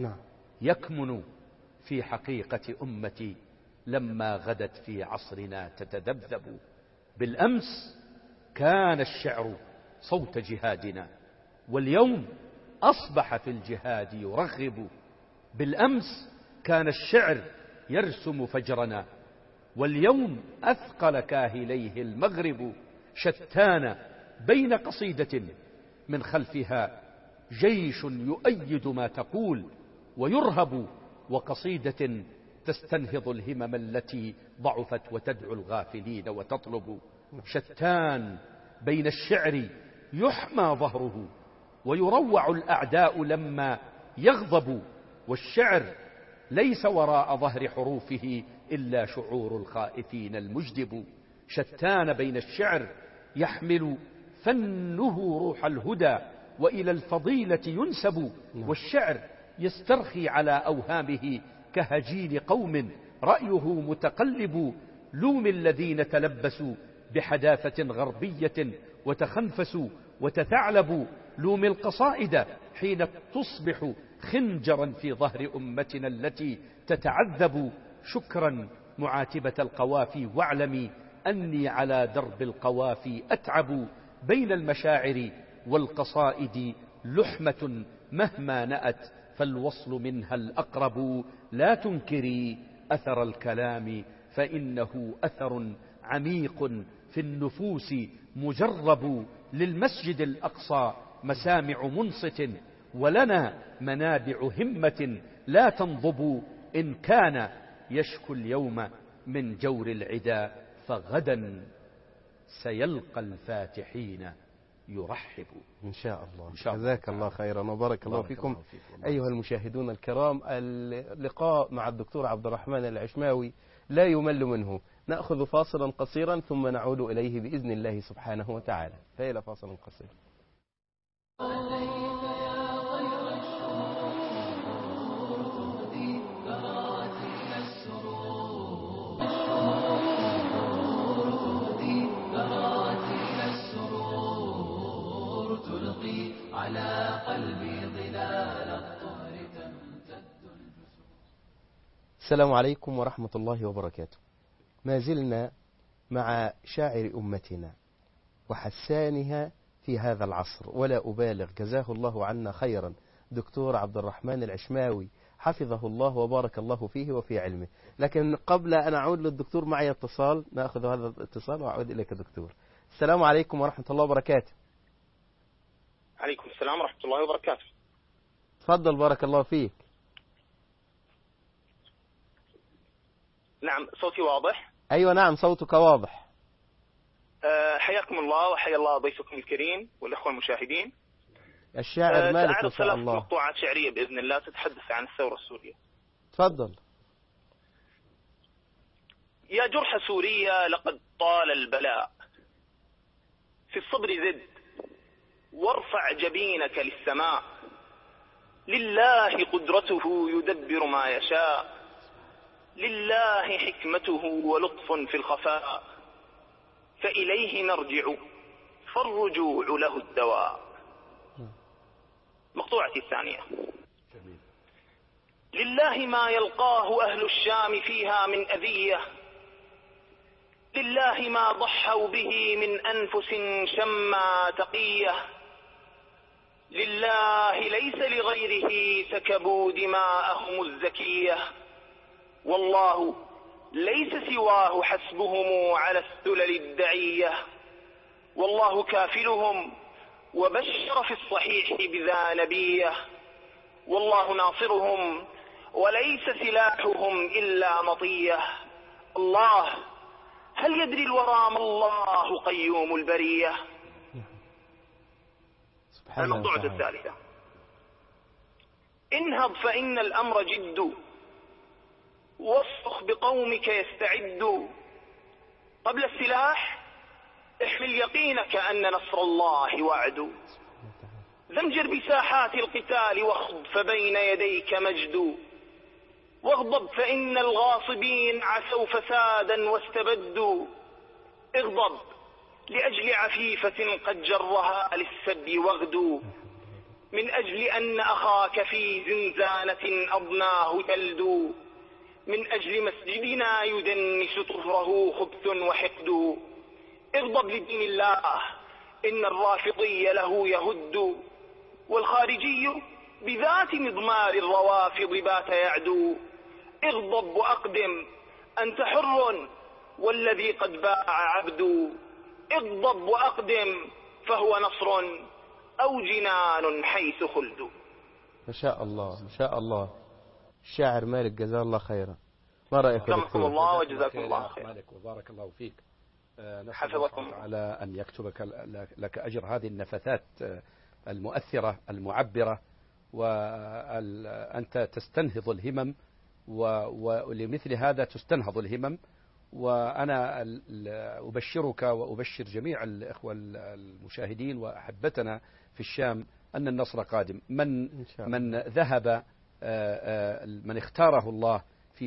يكمن في حقيقة أمتي لما غدت في عصرنا تتذبذب بالأمس كان الشعر صوت جهادنا واليوم أصبح في الجهاد يرغب بالأمس كان الشعر يرسم فجرنا واليوم أثقل كاهليه المغرب شتان بين قصيدة من خلفها جيش يؤيد ما تقول ويرهب وقصيدة تستنهض الهمم التي ضعفت وتدعو الغافلين وتطلب شتان بين الشعر يحمى ظهره ويروع الأعداء لما يغضب والشعر ليس وراء ظهر حروفه إلا شعور الخائفين المجدب شتان بين الشعر يحمل فنه روح الهدى وإلى الفضيلة ينسب والشعر يسترخي على أوهامه كهجين قوم رأيه متقلب لوم الذين تلبسوا بحداثة غربية وتخنفسوا وتثعلبوا لوم القصائد حين تصبح خنجرا في ظهر أمتنا التي تتعذب شكرا معاتبة القوافي واعلمي أني على درب القوافي أتعب بين المشاعر والقصائد لحمة مهما نأت فالوصل منها الأقرب لا تنكري أثر الكلام فإنه أثر عميق في النفوس مجرب للمسجد الأقصى مسامع منصت ولنا منابع همة لا تنضب إن كان يشكو اليوم من جور العدا فغدا سيلقى الفاتحين يرحب إن شاء الله. جزاك الله خيرا وبارك الله فيكم. أيها المشاهدون الكرام، اللقاء مع الدكتور عبد الرحمن العشماوي لا يمل منه. نأخذ فاصلا قصيرا ثم نعود إليه بإذن الله سبحانه وتعالى. فإلى فاصل قصير. على قلبي ظلال الطهر تمتد. السلام عليكم ورحمة الله وبركاته. ما زلنا مع شاعر أمتنا وحسانها في هذا العصر ولا أبالغ، جزاه الله عنا خيرا، دكتور عبد الرحمن العشماوي حفظه الله وبارك الله فيه وفي علمه. لكن قبل أن أعود للدكتور معي اتصال، نأخذ هذا الاتصال وأعود إليك دكتور. السلام عليكم ورحمة الله وبركاته. عليكم السلام ورحمة الله وبركاته. تفضل بارك الله فيك. نعم صوتي واضح؟ أيوة نعم صوتك واضح. حياكم الله وحيا الله ضيفكم الكريم والأخوة المشاهدين. الشاعر مالك إن شاء الله. ثلاث مقطوعات شعرية بإذن الله تتحدث عن الثورة السورية. تفضل. يا جرح سوريا لقد طال البلاء، في الصبر زد وارفع جبينك للسماء، لله قدرته يدبر ما يشاء، لله حكمته ولطف في الخفاء، فإليه نرجع فالرجوع له الدواء. مقطوعتي الثانية. لله ما يلقاه أهل الشام فيها من أذية، لله ما ضحوا به من أنفس شما تقية، لله ليس لغيره سكبوا دماءهم الزكية، والله ليس سواه حسبهم على الثلل الدعية، والله كافلهم وبشر في الصحيح بذا نبيه، والله ناصرهم وليس سلاحهم إلا مطية، الله هل يدري الورى ما الله قيوم البرية. المقطوعة الثالثة. انهض فإن الأمر جد، واصرخ بقومك يستعدوا. قبل السلاح احمل يقينك أن نصر الله وعد. زمجر بساحات القتال واخض فبين يديك مجد. واغضب فإن الغاصبين عسوا فسادا واستبدوا. اغضب لأجل عفيفة قد جرها للسب واغدو. من أجل أن أخاك في زنزانة أضناه تلدو. من أجل مسجدنا يدنس طهره خبث وحقد. اغضب لدين الله إن الرافضي له يهد. والخارجي بذات مضمار الروافض بات يعدو. اغضب وأقدم أنت حر والذي قد باع عبد. اغضب وأقدم فهو نصر أو جنان حيث خلد. ما شاء الله ما شاء الله. الشاعر مالك جزاه الله خيرا. ما رأيك؟ جزاكم الله وجزاكم الله خير. مالك وبارك الله فيك. حفظكم على أن يكتب لك أجر هذه النفثات المؤثرة المعبرة، وأنت تستنهض الهمم، ولمثل هذا تستنهض الهمم. وأنا أبشرك وأبشر جميع الإخوة المشاهدين وأحبتنا في الشام أن النصر قادم. من ذهب من اختاره الله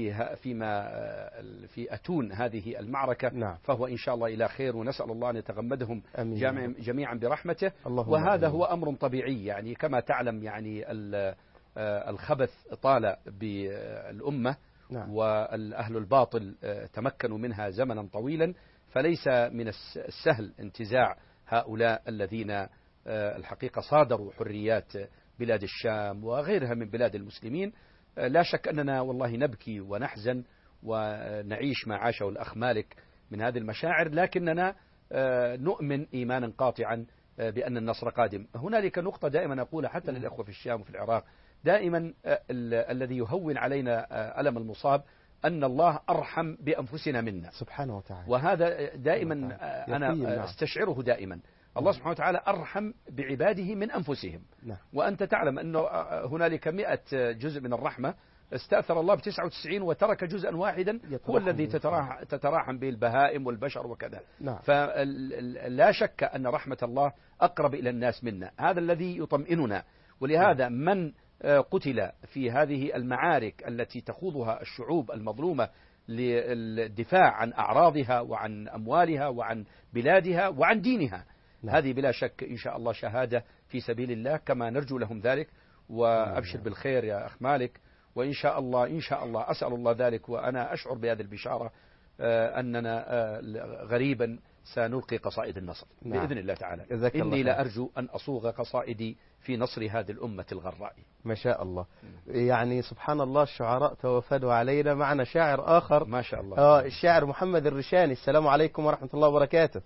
في أتون هذه المعركة، نعم، فهو إن شاء الله إلى خير، ونسأل الله أن يتغمدهم جميعا برحمته. وهذا هو أمر طبيعي، يعني كما تعلم يعني الخبث طال بالأمة، نعم، والأهل الباطل تمكنوا منها زمنا طويلا، فليس من السهل انتزاع هؤلاء الذين الحقيقة صادروا حريات بلاد الشام وغيرها من بلاد المسلمين. لا شك أننا والله نبكي ونحزن ونعيش ما عاشه الأخ مالك من هذه المشاعر، لكننا نؤمن إيمانا قاطعا بأن النصر قادم. هنالك نقطة دائما أقولها حتى للأخوة في الشام وفي العراق، دائما الذي يهون علينا ألم المصاب أن الله أرحم بأنفسنا منا سبحانه وتعالى، وهذا دائما أنا استشعره دائما. الله سبحانه وتعالى أرحم بعباده من أنفسهم. وأنت تعلم أنه هنالك 100 جزء من الرحمة استأثر الله ب99 وترك جزءا واحدا هو الذي تتراحم به البهائم والبشر وكذا. فلا شك أن رحمة الله أقرب إلى الناس منا، هذا الذي يطمئننا. ولهذا من قتل في هذه المعارك التي تخوضها الشعوب المظلومة للدفاع عن أعراضها وعن أموالها وعن بلادها وعن دينها، هذه بلا شك إن شاء الله شهادة في سبيل الله، كما نرجو لهم ذلك. وأبشر بالخير يا أخ مالك، وإن شاء الله إن شاء الله أسأل الله ذلك، وأنا أشعر بهذه البشارة أننا غريبا سنلقي قصائد النصر بإذن الله تعالى. إني لأرجو أن أصوغ قصائدي في نصر هذه الأمة الغراء. ما شاء الله. يعني سبحان الله، الشعراء توافدوا علينا. معنا شاعر آخر ما شاء الله، الشاعر محمد الرشاني. السلام عليكم ورحمة الله وبركاته.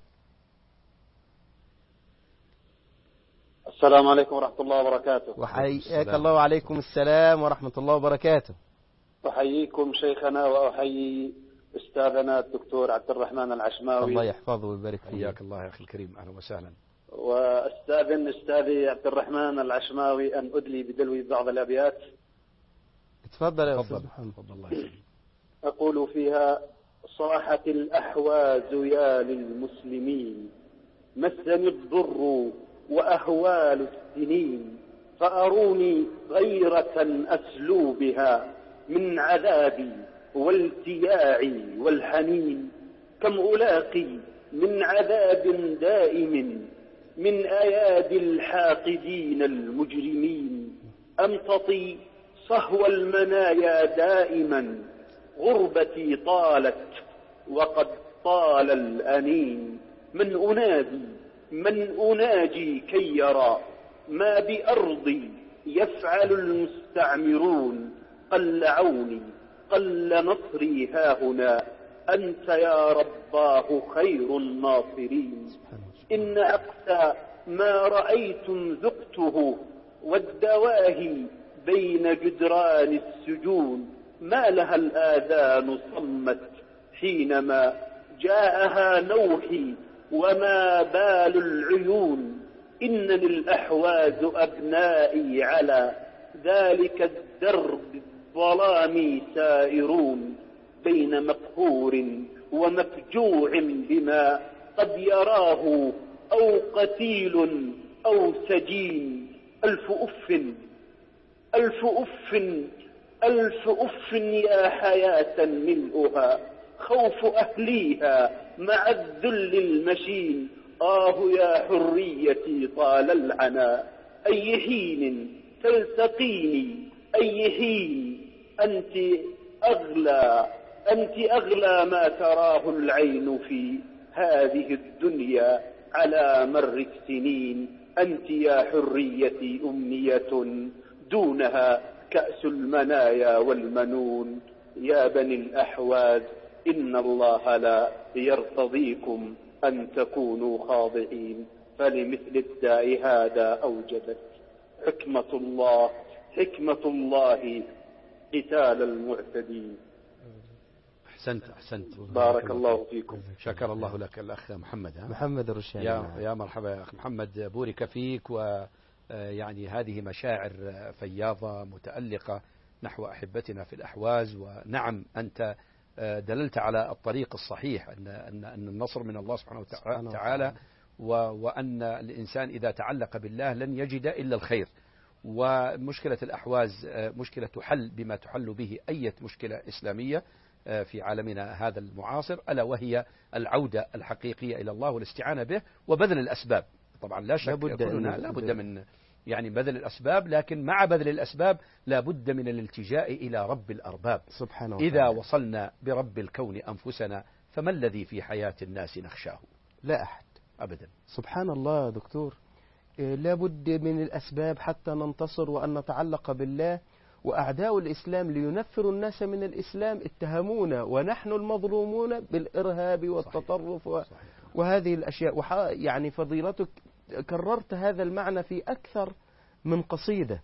السلام عليكم ورحمة الله وبركاته. وحياك الله. وعليكم السلام ورحمة الله وبركاته. أحييكم شيخنا وأحيي أستاذنا الدكتور عبد الرحمن العشماوي. الله يحفظه ويبارك فيه. حياك الله يا أخي الكريم، أهلا وسهلا. أستاذي عبد الرحمن العشماوي أن أدلي بدلوي بعض الأبيات. تفضل يا أستاذ محمد. الله يسلمك. أقول فيها: صاحت الأحواز يا للمسلمين، مسني الضر وأهوال السنين، فأروني غيرة أسلو بها من عذابي والتياعي والحنين. كم ألاقي من عذاب دائم من أيادي الحاقدين المجرمين. أمتطي صهو المنايا دائما، غربتي طالت وقد طال الأنين. من أناجي كي يرى ما بأرضي يفعل المستعمرون. قل عوني قل نصري هاهنا، أنت يا رباه خير الناصرين. إن أقسى ما رأيتم ذقته، والدواهي بين جدران السجون. ما لها الآذان صمت حينما جاءها نوحي، وما بال العيون. إنني الأحواز أبنائي على ذلك الدرب الظلام سائرون بين مقهور ومفجوع بما قد يراه أو قتيل أو سجين. ألف أف ألف أف ألف أف يا حياة ملؤها خوف أهليها مع الذل المشين. يا حريتي طال العنا أي حين تلتقيني أي حين. أنت أغلى ما تراه العين في هذه الدنيا على مر السنين. أنت يا حريتي أمنية دونها كأس المنايا والمنون. يا بني الأحواز إن الله لا يرتضيكم أن تكونوا خاضعين. فلمثل الداء هذا أوجدت حكمة الله قتال المعتدين. أحسنت بارك الله فيكم. شكر الله لك الأخ محمد. محمد الرشاني. يا مرحبا يا أخ محمد، بورك فيك. ويعني هذه مشاعر فياضة متألقة نحو أحبتنا في الأحواز. ونعم أنت دللت على الطريق الصحيح، أن النصر من الله سبحانه وتعالى، وأن الإنسان إذا تعلق بالله لن يجد إلا الخير. ومشكلة الأحواز مشكلة تحل بما تحل به أي مشكلة إسلامية في عالمنا هذا المعاصر، ألا وهي العودة الحقيقية إلى الله والاستعانة به وبذل الأسباب. طبعا لا شك كلنا لا بد من بذل الأسباب، لكن مع بذل الأسباب لا بد من الالتجاء إلى رب الأرباب سبحانه وتعالى. إذا وصلنا برب الكون أنفسنا فما الذي في حياة الناس نخشاه؟ لا أحد أبدا. سبحان الله دكتور، لا بد من الأسباب حتى ننتصر وأن نتعلق بالله. وأعداء الإسلام لينفروا الناس من الإسلام اتهمونا ونحن المظلومون بالإرهاب والتطرف وهذه الأشياء. يعني فضيلتك كررت هذا المعنى في أكثر من قصيدة.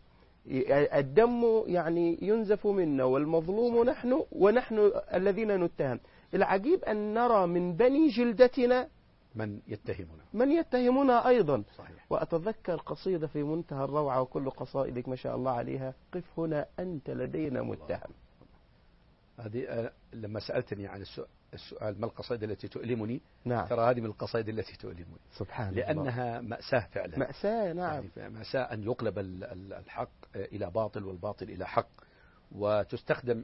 الدم ينزف منا والمظلوم نحن ونحن الذين نتهم. العجيب أن نرى من بني جلدتنا من يتهمنا أيضا. صحيح. وأتذكر قصيدة في منتهى الروعة، وكل قصائدك ما شاء الله عليها: قف هنا أنت لدينا متهم. هذه لما سألتني عن السؤال ما القصائد التي تؤلمني، نعم. ترى هذه من القصائد التي تؤلمني سبحان لأنها الله. مأساة فعلا، مأساة. نعم. مأساة أن يقلب الحق إلى باطل والباطل إلى حق، وتستخدم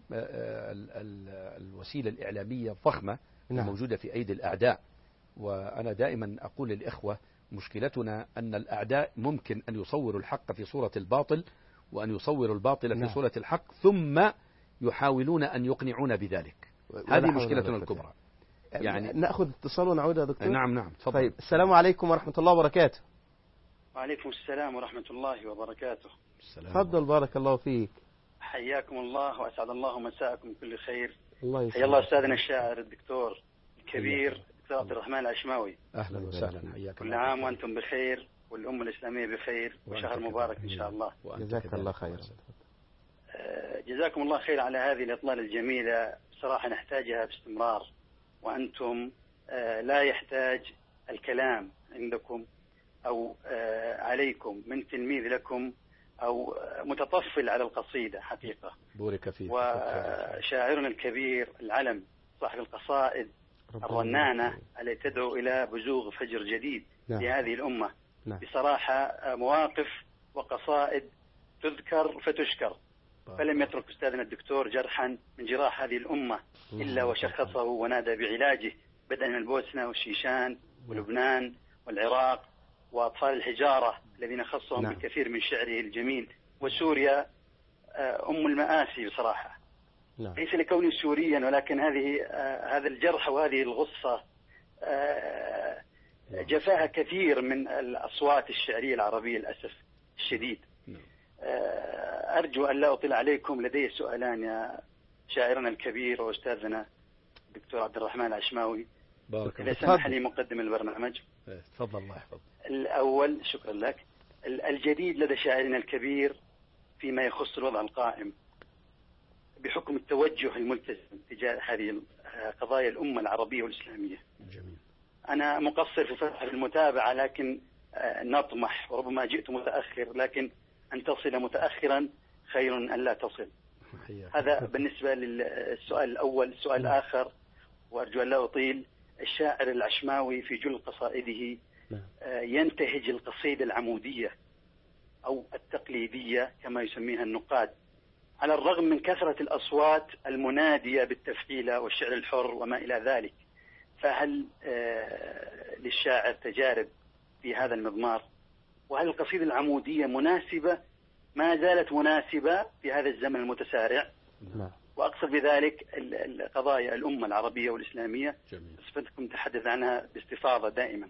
الوسيلة الإعلامية الضخمة الموجودة في أيدي الأعداء. وأنا دائما أقول للإخوة مشكلتنا أن الأعداء ممكن أن يصوروا الحق في صورة الباطل، وأن يصوروا الباطل في صورة الحق، ثم يحاولون أن يقنعون بذلك. هذه مشكلتنا الكبرى. نأخذ اتصال ونعود يا دكتور. نعم تفضل. طيب، السلام عليكم ورحمة الله وبركاته. وعليكم السلام ورحمة الله وبركاته. تفضل، بارك الله فيك. حياكم الله وأسعد الله مساءكم بكل خير. الله حيا الله أستاذنا الشاعر الدكتور الكبير دكتور عبد الرحمن العشماوي. أهلا وسهلا، حياكم. كل عام وأنتم بخير والأمة الإسلامية بخير وشهر مبارك إن شاء الله. جزاك الله خير. جزاكم الله خير على هذه الإطلالة الجميلة، بصراحة نحتاجها باستمرار، وأنتم لا يحتاج الكلام عندكم أو عليكم من تلميذ لكم أو متطفل على القصيدة حقيقة. بورك فيك. وشاعرنا الكبير العلم صاحب القصائد الرنانة التي تدعو إلى بزوغ فجر جديد لهذه الأمة. بصراحة مواقف وقصائد تذكر فتشكر. فلم يترك أستاذنا الدكتور جرحا من جراح هذه الأمة إلا وشخصه ونادى بعلاجه، بدءا من البوسنة والشيشان ولبنان والعراق وأطفال الحجارة الذين خصهم بالكثير من شعره الجميل، وسوريا أم المآسي بصراحة. ليس لكوني سوريا، ولكن هذا الجرح وهذه الغصة جفاها كثير من الأصوات الشعرية العربية للأسف الشديد. أرجو أن لا أطيل عليكم، لدي سؤالان يا شاعرنا الكبير وأستاذنا الدكتور عبد الرحمن العشماوي، إذا سمح لي مقدم البرنامج. تفضل الله يحفظك. الأول، شكرا لك. الجديد لدى شاعرنا الكبير فيما يخص الوضع القائم بحكم التوجه الملتزم تجاه هذه قضايا الأمة العربية والإسلامية. جميل. أنا مقصر في المتابعة، لكن نطمح، وربما جئت متأخر، لكن أن تصل متأخرا خير أن لا تصل. هذا بالنسبة للسؤال الأول. السؤال الآخر وأرجو أن لا أطيل، الشاعر العشماوي في جل قصائده ينتهج القصيدة العمودية أو التقليدية كما يسميها النقاد، على الرغم من كثرة الأصوات المنادية بالتفعيلة والشعر الحر وما إلى ذلك. فهل للشاعر تجارب في هذا المضمار؟ وهل القصيدة العمودية مناسبة، ما زالت مناسبة في هذا الزمن المتسارع؟ وأقصد بذلك القضايا الأمة العربية والإسلامية صفتكم تحدث عنها باستفاضة دائما.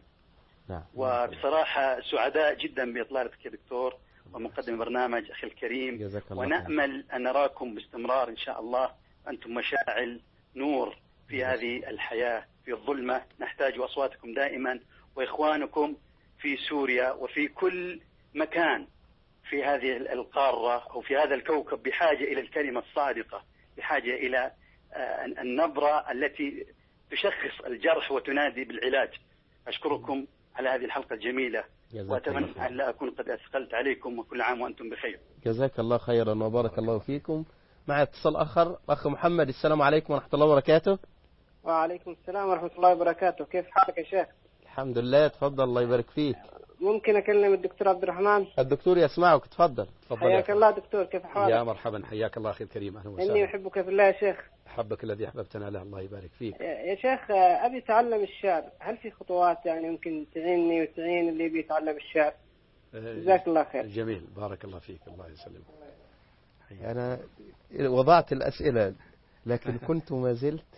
وبصراحة سعداء جدا بإطلالتك يا دكتور ومقدم برنامج أخي الكريم، ونأمل أن نراكم باستمرار إن شاء الله. أنتم مشاعل نور في هذه الحياة في الظلمة، نحتاج أصواتكم دائما، وإخوانكم في سوريا وفي كل مكان في هذه القارة أو في هذا الكوكب بحاجة إلى الكلمة الصادقة، بحاجة إلى النبرة التي تشخص الجرح وتنادي بالعلاج. أشكركم على هذه الحلقة الجميلة، وأتمنى أن لا أكون قد أثقلت عليكم، وكل عام وأنتم بخير. جزاك الله خيرا وبارك الله فيكم. مع اتصال آخر، أخ محمد. السلام عليكم ورحمة الله وبركاته. وعليكم السلام ورحمة الله وبركاته. كيف حالك يا شيخ؟ الحمد لله. تفضل، الله يبارك فيك. ممكن أكلم الدكتور عبد الرحمن؟ الدكتور يسمعك، تفضل. حياك الله دكتور، كيف حالك؟ يا مرحبا، حياك الله أخي الكريم، أهلا وسهلا. إني أحبك في الله يا شيخ. أحبك الذي أحببتنا له، الله يبارك فيك. يا شيخ أبي أتعلم الشعر، هل في خطوات يعني ممكن تعيني وتعين اللي بيتعلم الشعر؟ جزاك الله خير. جميل، بارك الله فيك، الله يسلمك. أنا وضعت الأسئلة لكن كنت ما زلت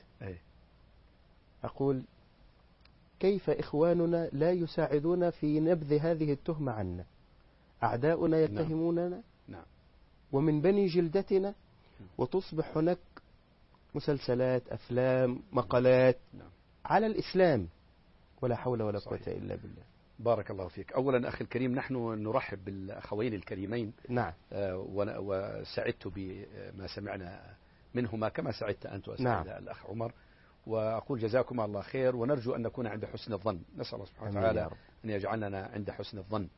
أقول كيف إخواننا لا يساعدون في نبذ هذه التهمة عنا؟ أعداؤنا يتهموننا ومن بني جلدتنا، وتصبح هناك مسلسلات، أفلام، مقالات على الإسلام، ولا حول ولا قوة إلا بالله. بارك الله فيك. أولا أخي الكريم، نحن نرحب بالأخوين الكريمين. وسعدت بما سمعنا منهما كما سعدت أنت وسعد الأخ عمر، وأقول جزاكم الله خير، ونرجو أن نكون عند حسن الظن. نسأل الله سبحانه وتعالى أن يجعلنا عند حسن الظن.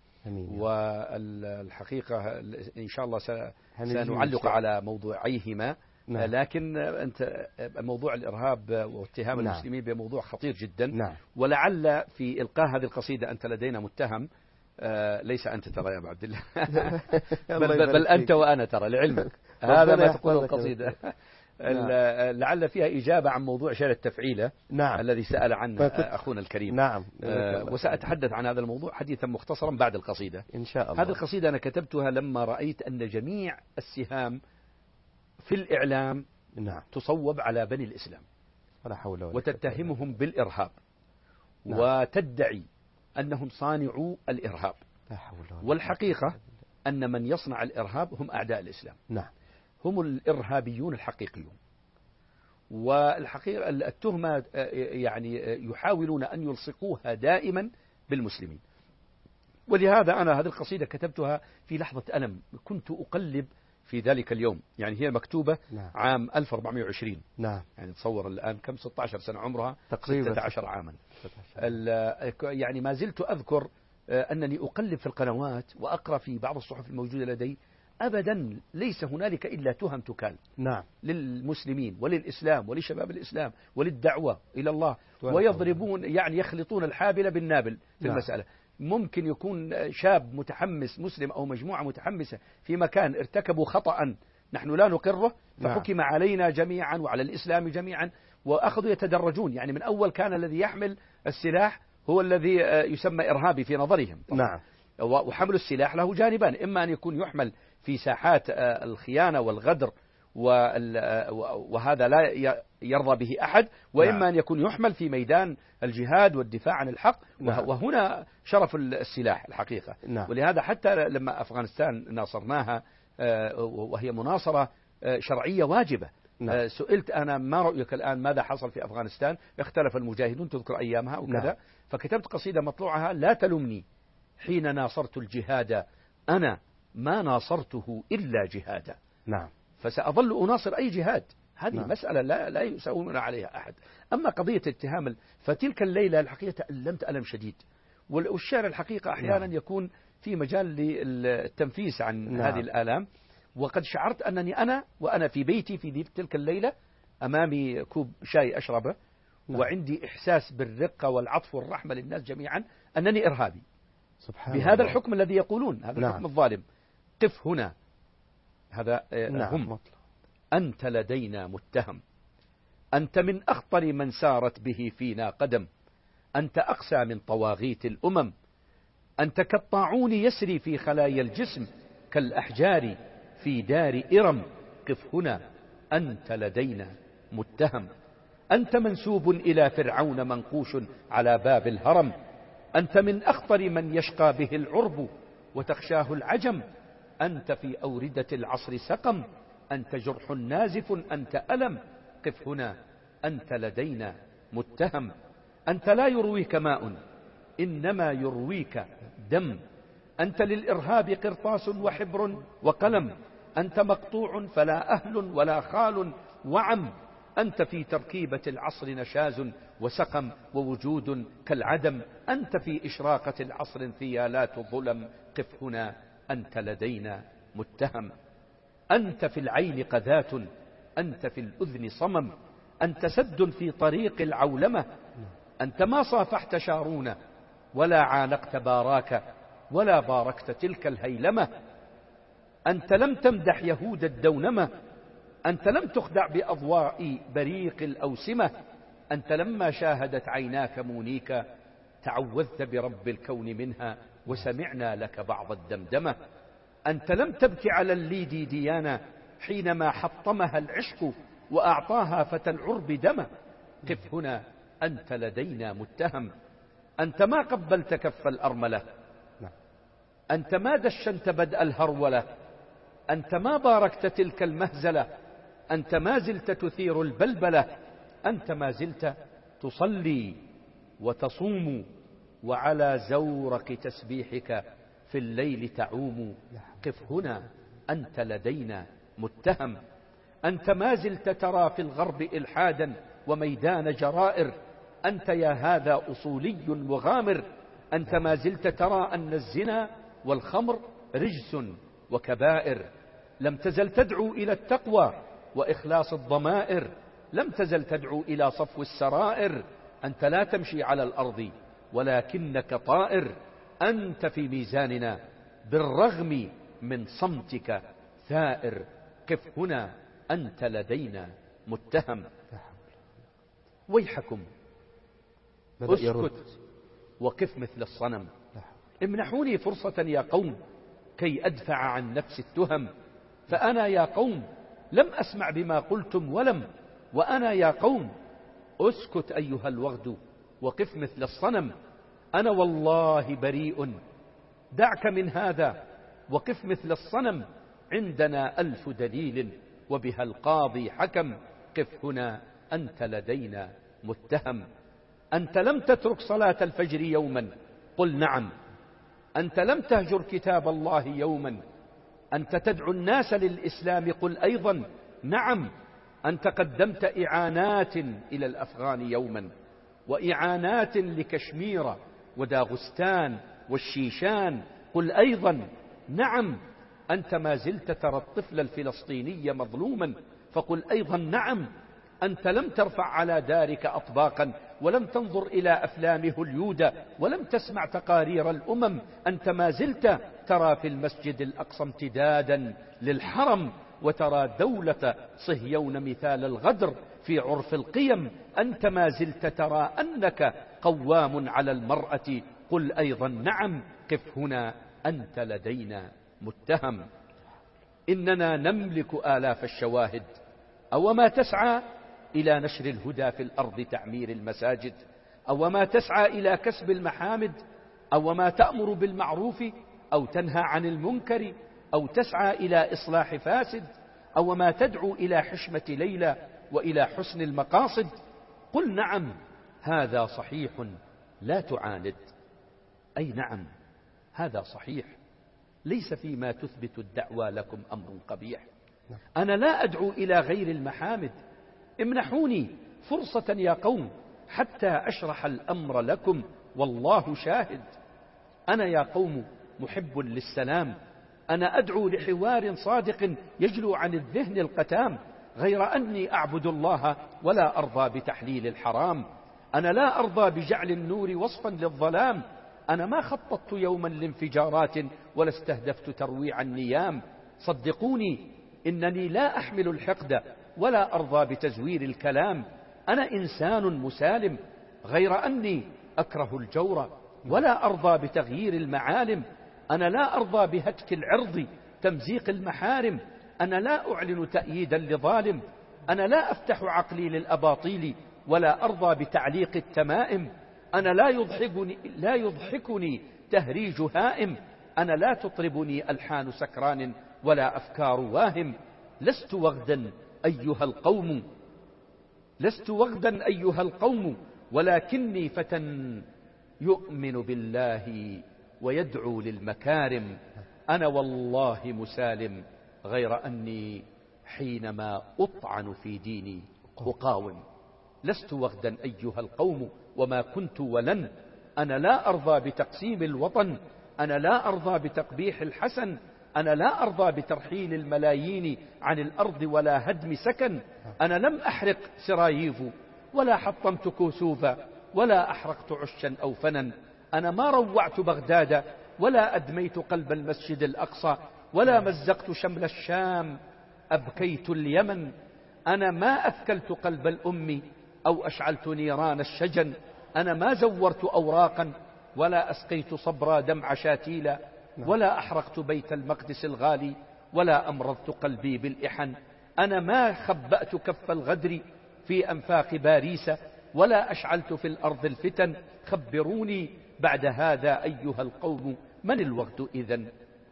والحقيقة إن شاء الله سنعلق على موضوعيهما. لكن أنت موضوع الإرهاب واتهام المسلمين بموضوع خطير جدا. ولعل في إلقاء هذه القصيدة أنت لدينا متهم، ليس أنت ترى يا أبو عبد الله بل أنت وأنا ترى، لعلمك هذا ما تقول القصيدة. لعل فيها إجابة عن موضوع شارع التفعيلة الذي سأل عنه أخونا الكريم. وسأتحدث عن هذا الموضوع حديثا مختصرا بعد القصيدة إن شاء الله. هذه القصيدة أنا كتبتها لما رأيت أن جميع السهام في الإعلام تصوب على بني الإسلام وتتهمهم بالإرهاب وتدعي أنهم صانعوا الإرهاب، والحقيقة أن من يصنع الإرهاب هم أعداء الإسلام. هم الإرهابيون الحقيقيون. والحقيقة التهمة يعني يحاولون أن يلصقوها دائما بالمسلمين. ولهذا أنا هذه القصيدة كتبتها في لحظة ألم، كنت أقلب في ذلك اليوم. يعني هي مكتوبة عام 1420. يعني تصور الآن كم، 16 سنة عمرها، تقريبا 16 عاما. يعني ما زلت أذكر أنني أقلب في القنوات وأقرأ في بعض الصحف الموجودة لدي، أبدا ليس هنالك إلا تهم تكال للمسلمين وللإسلام ولشباب الإسلام وللدعوة إلى الله، ويضربون يعني يخلطون الحابل بالنابل في المسألة. ممكن يكون شاب متحمس مسلم أو مجموعة متحمسة في مكان ارتكبوا خطأ نحن لا نقره، فحكم علينا جميعا وعلى الإسلام جميعا، وأخذوا يتدرجون. يعني من أول كان الذي يحمل السلاح هو الذي يسمى إرهابي في نظرهم. وحمل السلاح له جانبان، إما أن يكون يحمل في ساحات الخيانة والغدر وهذا لا يرضى به أحد، وإما أن يكون يحمل في ميدان الجهاد والدفاع عن الحق، وهنا شرف السلاح الحقيقة. ولهذا حتى لما أفغانستان ناصرناها وهي مناصرة شرعية واجبة، سئلت أنا ما رأيك الآن ماذا حصل في أفغانستان؟ اختلف المجاهدون، تذكر أيامها وكذا. فكتبت قصيدة مطلوعها لا تلمني حين ناصرت الجهاد، أنا ما ناصرته إلا جهادا. فسأظل أناصر أي جهاد، هذه مسألة لا يساومون عليها أحد. أما قضية اتهام، فتلك الليلة الحقيقة تألمت ألم شديد. والشعر الحقيقة أحيانا يكون في مجال للتنفيس عن هذه الآلام. وقد شعرت أنني وأنا في بيتي في تلك الليلة أمامي كوب شاي أشربه وعندي إحساس بالرقة والعطف والرحمة للناس جميعا أنني إرهابي بهذا الحكم الذي يقولون هذا الحكم الظالم. قف هنا، هذا هم. أنت لدينا متهم، أنت من أخطر من سارت به فينا قدم، أنت أقسى من طواغيت الأمم، أنت كالطاعون يسري في خلايا الجسم، كالأحجار في دار إرم. قف هنا، أنت لدينا متهم، أنت منسوب إلى فرعون منقوش على باب الهرم، أنت من أخطر من يشقى به العرب وتخشاه العجم، أنت في أوردة العصر سقم، أنت جرح نازف، أنت ألم. قف هنا، أنت لدينا متهم، أنت لا يرويك ماء إنما يرويك دم، أنت للإرهاب قرطاس وحبر وقلم، أنت مقطوع فلا أهل ولا خال وعم، أنت في تركيبة العصر نشاز وسقم ووجود كالعدم، أنت في إشراقة العصر انثيالات ظلم. قف هنا، أنت لدينا متهم، أنت في العين قذاة، أنت في الأذن صمم، أنت سد في طريق العولمة، أنت ما صافحت شارون ولا عانقت باراك ولا باركت تلك الهيلمة، أنت لم تمدح يهود الدونمة، أنت لم تخدع بأضواء بريق الأوسمة، أنت لما شاهدت عيناك مونيكا تعوذت برب الكون منها وسمعنا لك بعض الدمدمة، أنت لم تبكي على الليدي ديانا حينما حطمها العشق وأعطاها فتى العرب دمه. قف هنا، أنت لدينا متهم، أنت ما قبلت كف الأرملة، أنت ما دشنت بدء الهرولة، أنت ما باركت تلك المهزلة، أنت ما زلت تثير البلبلة، أنت ما زلت تصلي وتصوم وعلى زورق تسبيحك في الليل تعوم. قف هنا، أنت لدينا متهم، أنت ما زلت ترى في الغرب إلحادا وميدان جرائر، أنت يا هذا أصولي مغامر، أنت ما زلت ترى أن الزنا والخمر رجس وكبائر، لم تزل تدعو إلى التقوى وإخلاص الضمائر، لم تزل تدعو إلى صفو السرائر، أنت لا تمشي على الأرض ولكنك طائر، أنت في ميزاننا بالرغم من صمتك ثائر. قف هنا، أنت لدينا متهم. ويحكم، اسكت وقف مثل الصنم، امنحوني فرصة يا قوم كي أدفع عن نفس التهم، فأنا يا قوم لم أسمع بما قلتم ولم، وأنا يا قوم اسكت أيها الوغد وقف مثل الصنم، أنا والله بريء دعك من هذا وقف مثل الصنم، عندنا 1000 دليل وبها القاضي حكم. قف هنا، أنت لدينا متهم، أنت لم تترك صلاة الفجر يوما قل نعم، أنت لم تهجر كتاب الله يوما، أنت تدعو الناس للإسلام قل أيضا نعم، أنت قدمت إعانات إلى الأفغان يوما وإعانات لكشمير وداغستان والشيشان قل أيضا نعم، أنت ما زلت ترى الطفل الفلسطيني مظلوما فقل أيضا نعم، أنت لم ترفع على دارك أطباقا ولم تنظر إلى أفلام هوليود ولم تسمع تقارير الأمم، أنت ما زلت ترى في المسجد الأقصى امتدادا للحرم وترى دولة صهيون مثال الغدر في عرف القيم، أنت ما زلت ترى أنك قوام على المرأة قل أيضا نعم. قف هنا، أنت لدينا متهم، إننا نملك آلاف الشواهد، أو ما تسعى إلى نشر الهدى في الأرض تعمير المساجد، أو ما تسعى إلى كسب المحامد، أو ما تأمر بالمعروف أو تنهى عن المنكر، أو تسعى إلى إصلاح فاسد، أو ما تدعو إلى حشمة ليلى وإلى حسن المقاصد. قل نعم هذا صحيح لا تعاند، أي نعم هذا صحيح، ليس فيما تثبت الدعوى لكم أمر قبيح، أنا لا أدعو إلى غير المحامد، امنحوني فرصة يا قوم حتى أشرح الأمر لكم والله شاهد، أنا يا قوم محب للسلام، أنا أدعو لحوار صادق يجلو عن الذهن القتام، غير أني أعبد الله ولا أرضى بتحليل الحرام. أنا لا أرضى بجعل النور وصفا للظلام. أنا ما خططت يوما لانفجارات ولا استهدفت ترويع النيام. صدقوني إنني لا أحمل الحقد ولا أرضى بتزوير الكلام. أنا إنسان مسالم، غير أني أكره الجور ولا أرضى بتغيير المعالم. أنا لا أرضى بهتك العرض تمزيق المحارم. أنا لا أعلن تأييدا لظالم. أنا لا أفتح عقلي للأباطيل ولا أرضى بتعليق التمائم. أنا لا يضحكني تهريج هائم. أنا لا تطربني ألحان سكران ولا أفكار واهم. لست وغدا أيها القوم ولكني فتى يؤمن بالله ويدعو للمكارم. أنا والله مسالم، غير أني حينما أطعن في ديني أقاوم. لست وغدا أيها القوم وما كنت ولن. أنا لا أرضى بتقسيم الوطن. أنا لا أرضى بتقبيح الحسن. أنا لا أرضى بترحيل الملايين عن الأرض ولا هدم سكن. أنا لم أحرق سراييف ولا حطمت كوسوفا ولا أحرقت عشا أو فنا. أنا ما روعت بغداد ولا أدميت قلب المسجد الأقصى ولا مزقت شمل الشام أبكيت اليمن. أنا ما أثكلت قلب الأم أو أشعلت نيران الشجن. أنا ما زورت أوراقا ولا أسقيت صبرا دمع شاتيلا ولا أحرقت بيت المقدس الغالي ولا أمرضت قلبي بالإحن. أنا ما خبأت كف الغدر في أنفاق باريس ولا أشعلت في الأرض الفتن. خبروني بعد هذا أيها القوم من الوغد إذن؟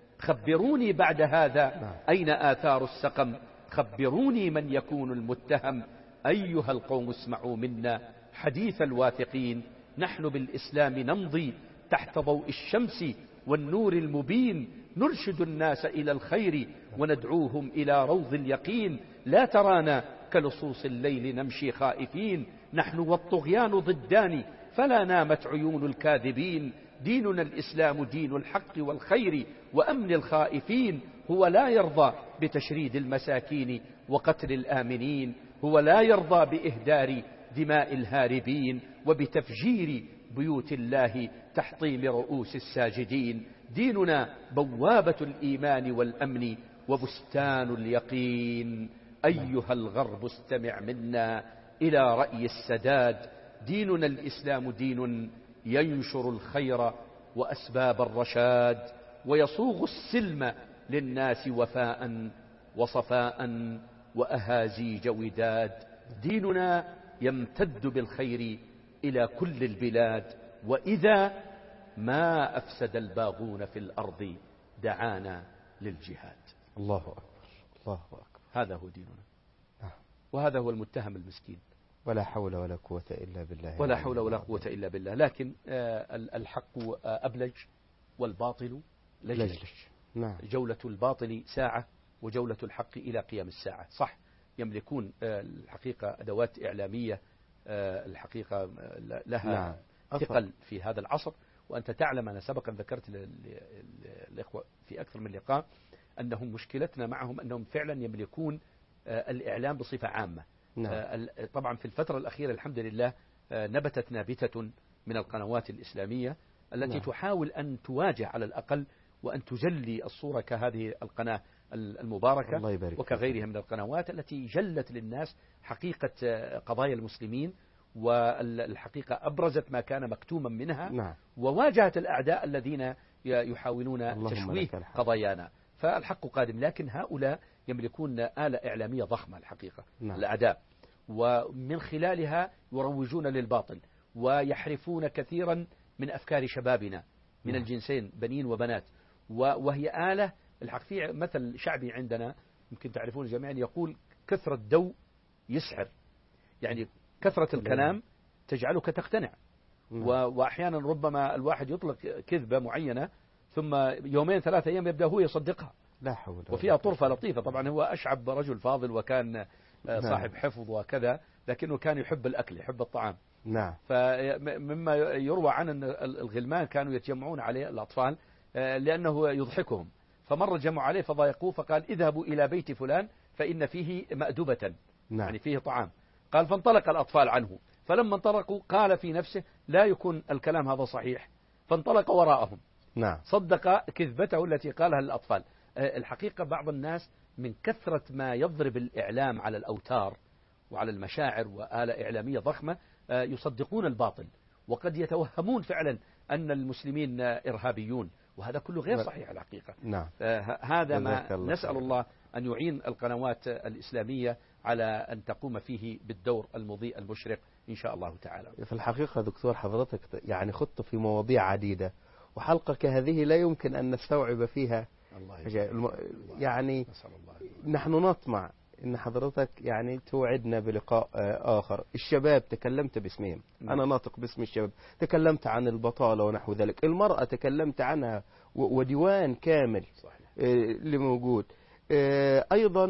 خبروني بعد هذا أين آثار السقم؟ خبروني من يكون المتهم؟ أيها القوم اسمعوا منا حديث الواثقين. نحن بالإسلام نمضي تحت ضوء الشمس والنور المبين. نرشد الناس إلى الخير وندعوهم إلى روض اليقين. لا ترانا كلصوص الليل نمشي خائفين. نحن والطغيان ضدان فلا نامت عيون الكاذبين. ديننا الإسلام دين الحق والخير وأمن الخائفين. هو لا يرضى بتشريد المساكين وقتل الآمنين. هو لا يرضى بإهدار دماء الهاربين وبتفجير بيوت الله تحطيم رؤوس الساجدين. ديننا بوابة الإيمان والأمن وبستان اليقين. أيها الغرب استمع منا إلى رأي السداد. ديننا الإسلام دين ينشر الخير وأسباب الرشاد ويصوغ السلم للناس وفاء وصفاء وأهازيج وداد. ديننا يمتد بالخير إلى كل البلاد. وإذا ما أفسد الباغون في الأرض دعانا للجهاد. الله أكبر الله أكبر. هذا هو ديننا وهذا هو المتهم المسكين. ولا حول ولا قوة إلا بالله. ولا حول ولا قوة إلا بالله. لكن الحق أبلج والباطل لجلج. جولة الباطل ساعة وجولة الحق إلى قيام الساعة. صح يملكون الحقيقة أدوات إعلامية الحقيقة لها ثقل في هذا العصر. وأنت تعلم أنا سبقا ذكرت للإخوة في أكثر من لقاء أنهم مشكلتنا معهم أنهم فعلا يملكون الإعلام بصفة عامة. طبعا في الفترة الأخيرة الحمد لله نبتت نابتة من القنوات الإسلامية التي تحاول أن تواجه على الأقل وأن تجلي الصورة كهذه القناة المباركة وكغيرها من القنوات التي جلت للناس حقيقة قضايا المسلمين والحقيقة أبرزت ما كان مكتوما منها وواجهت الأعداء الذين يحاولون تشويه قضايانا. فالحق قادم. لكن هؤلاء يملكون آلة إعلامية ضخمة الحقيقة الأعداء ومن خلالها يروجون للباطل ويحرفون كثيرا من أفكار شبابنا من الجنسين بنين وبنات. وهي آلة الحق. في مثل شعبي عندنا يمكن تعرفون جميعا يقول كثرة الدو يسحر. يعني كثرة الكلام تجعلك تقتنع. وأحيانا ربما الواحد يطلق كذبة معينة ثم يومين ثلاثة أيام يبدأ هو يصدقها. لا حول. وفيها طرفة لطيفة. طبعا هو أشعب رجل فاضل وكان صاحب حفظ وكذا لكنه كان يحب الأكل يحب الطعام. فمما يروى عن أن الغلمان كانوا يتجمعون عليه الأطفال لأنه يضحكهم فمر جمع عليه فضايقوه فقال اذهبوا إلى بيت فلان فإن فيه مأدبة، يعني فيه طعام. قال فانطلق الأطفال عنه، فلما انطلقوا قال في نفسه لا يكون الكلام هذا صحيح، فانطلق وراءهم. صدق كذبته التي قالها للأطفال. الحقيقة بعض الناس من كثرة ما يضرب الإعلام على الأوتار وعلى المشاعر وآلة إعلامية ضخمة يصدقون الباطل، وقد يتوهمون فعلا أن المسلمين إرهابيون، وهذا كله غير صحيح الحقيقة. هذا ما نسأل الله أن يعين القنوات الإسلامية على أن تقوم فيه بالدور المضيء المشرق إن شاء الله تعالى. في الحقيقة دكتور حضرتك يعني خضت في مواضيع عديدة، وحلقة كهذه لا يمكن أن نستوعب فيها يعني نحن نطمع إن حضرتك يعني توعدنا بلقاء آخر. الشباب تكلمت باسمهم، أنا ناطق باسم الشباب، تكلمت عن البطالة ونحو ذلك، المرأة تكلمت عنها وديوان كامل اللي موجود، أيضا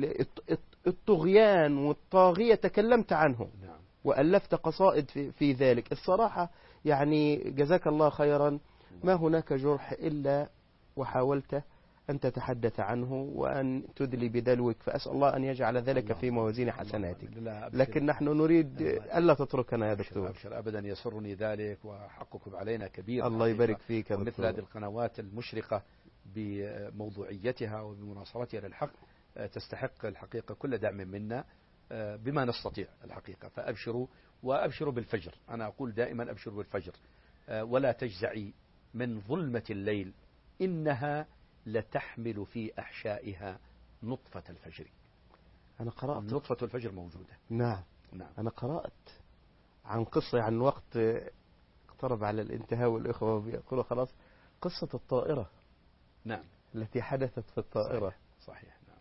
الطغيان والطاغية تكلمت عنهم وألفت قصائد في ذلك. الصراحة يعني جزاك الله خيرا، ما هناك جرح إلا وحاولت أن تتحدث عنه وأن تدلي بدلوك، فأسأل الله أن يجعل ذلك في موازين حسناتك، لكن نحن نريد ألا تتركنا يا دكتور. أبشر أبدا، يسرني ذلك وحقكم علينا كبير. الله يبارك فيك. مثل هذه القنوات المشرقة بموضوعيتها وبمناصرتها للحق تستحق الحقيقة كل دعم منا بما نستطيع الحقيقة. فأبشروا وأبشروا بالفجر، أنا أقول دائما أبشروا بالفجر، ولا تجزعي من ظلمة الليل إنها لتحمل في أحشائها نطفة الفجر. أنا قرأت نطفة الفجر موجودة. نعم. أنا قرأت عن قصة، عن وقت اقترب على الانتهاء والإخوة بيقولوا خلاص، قصة الطائرة. نعم. التي حدثت في الطائرة. صحيح. نعم.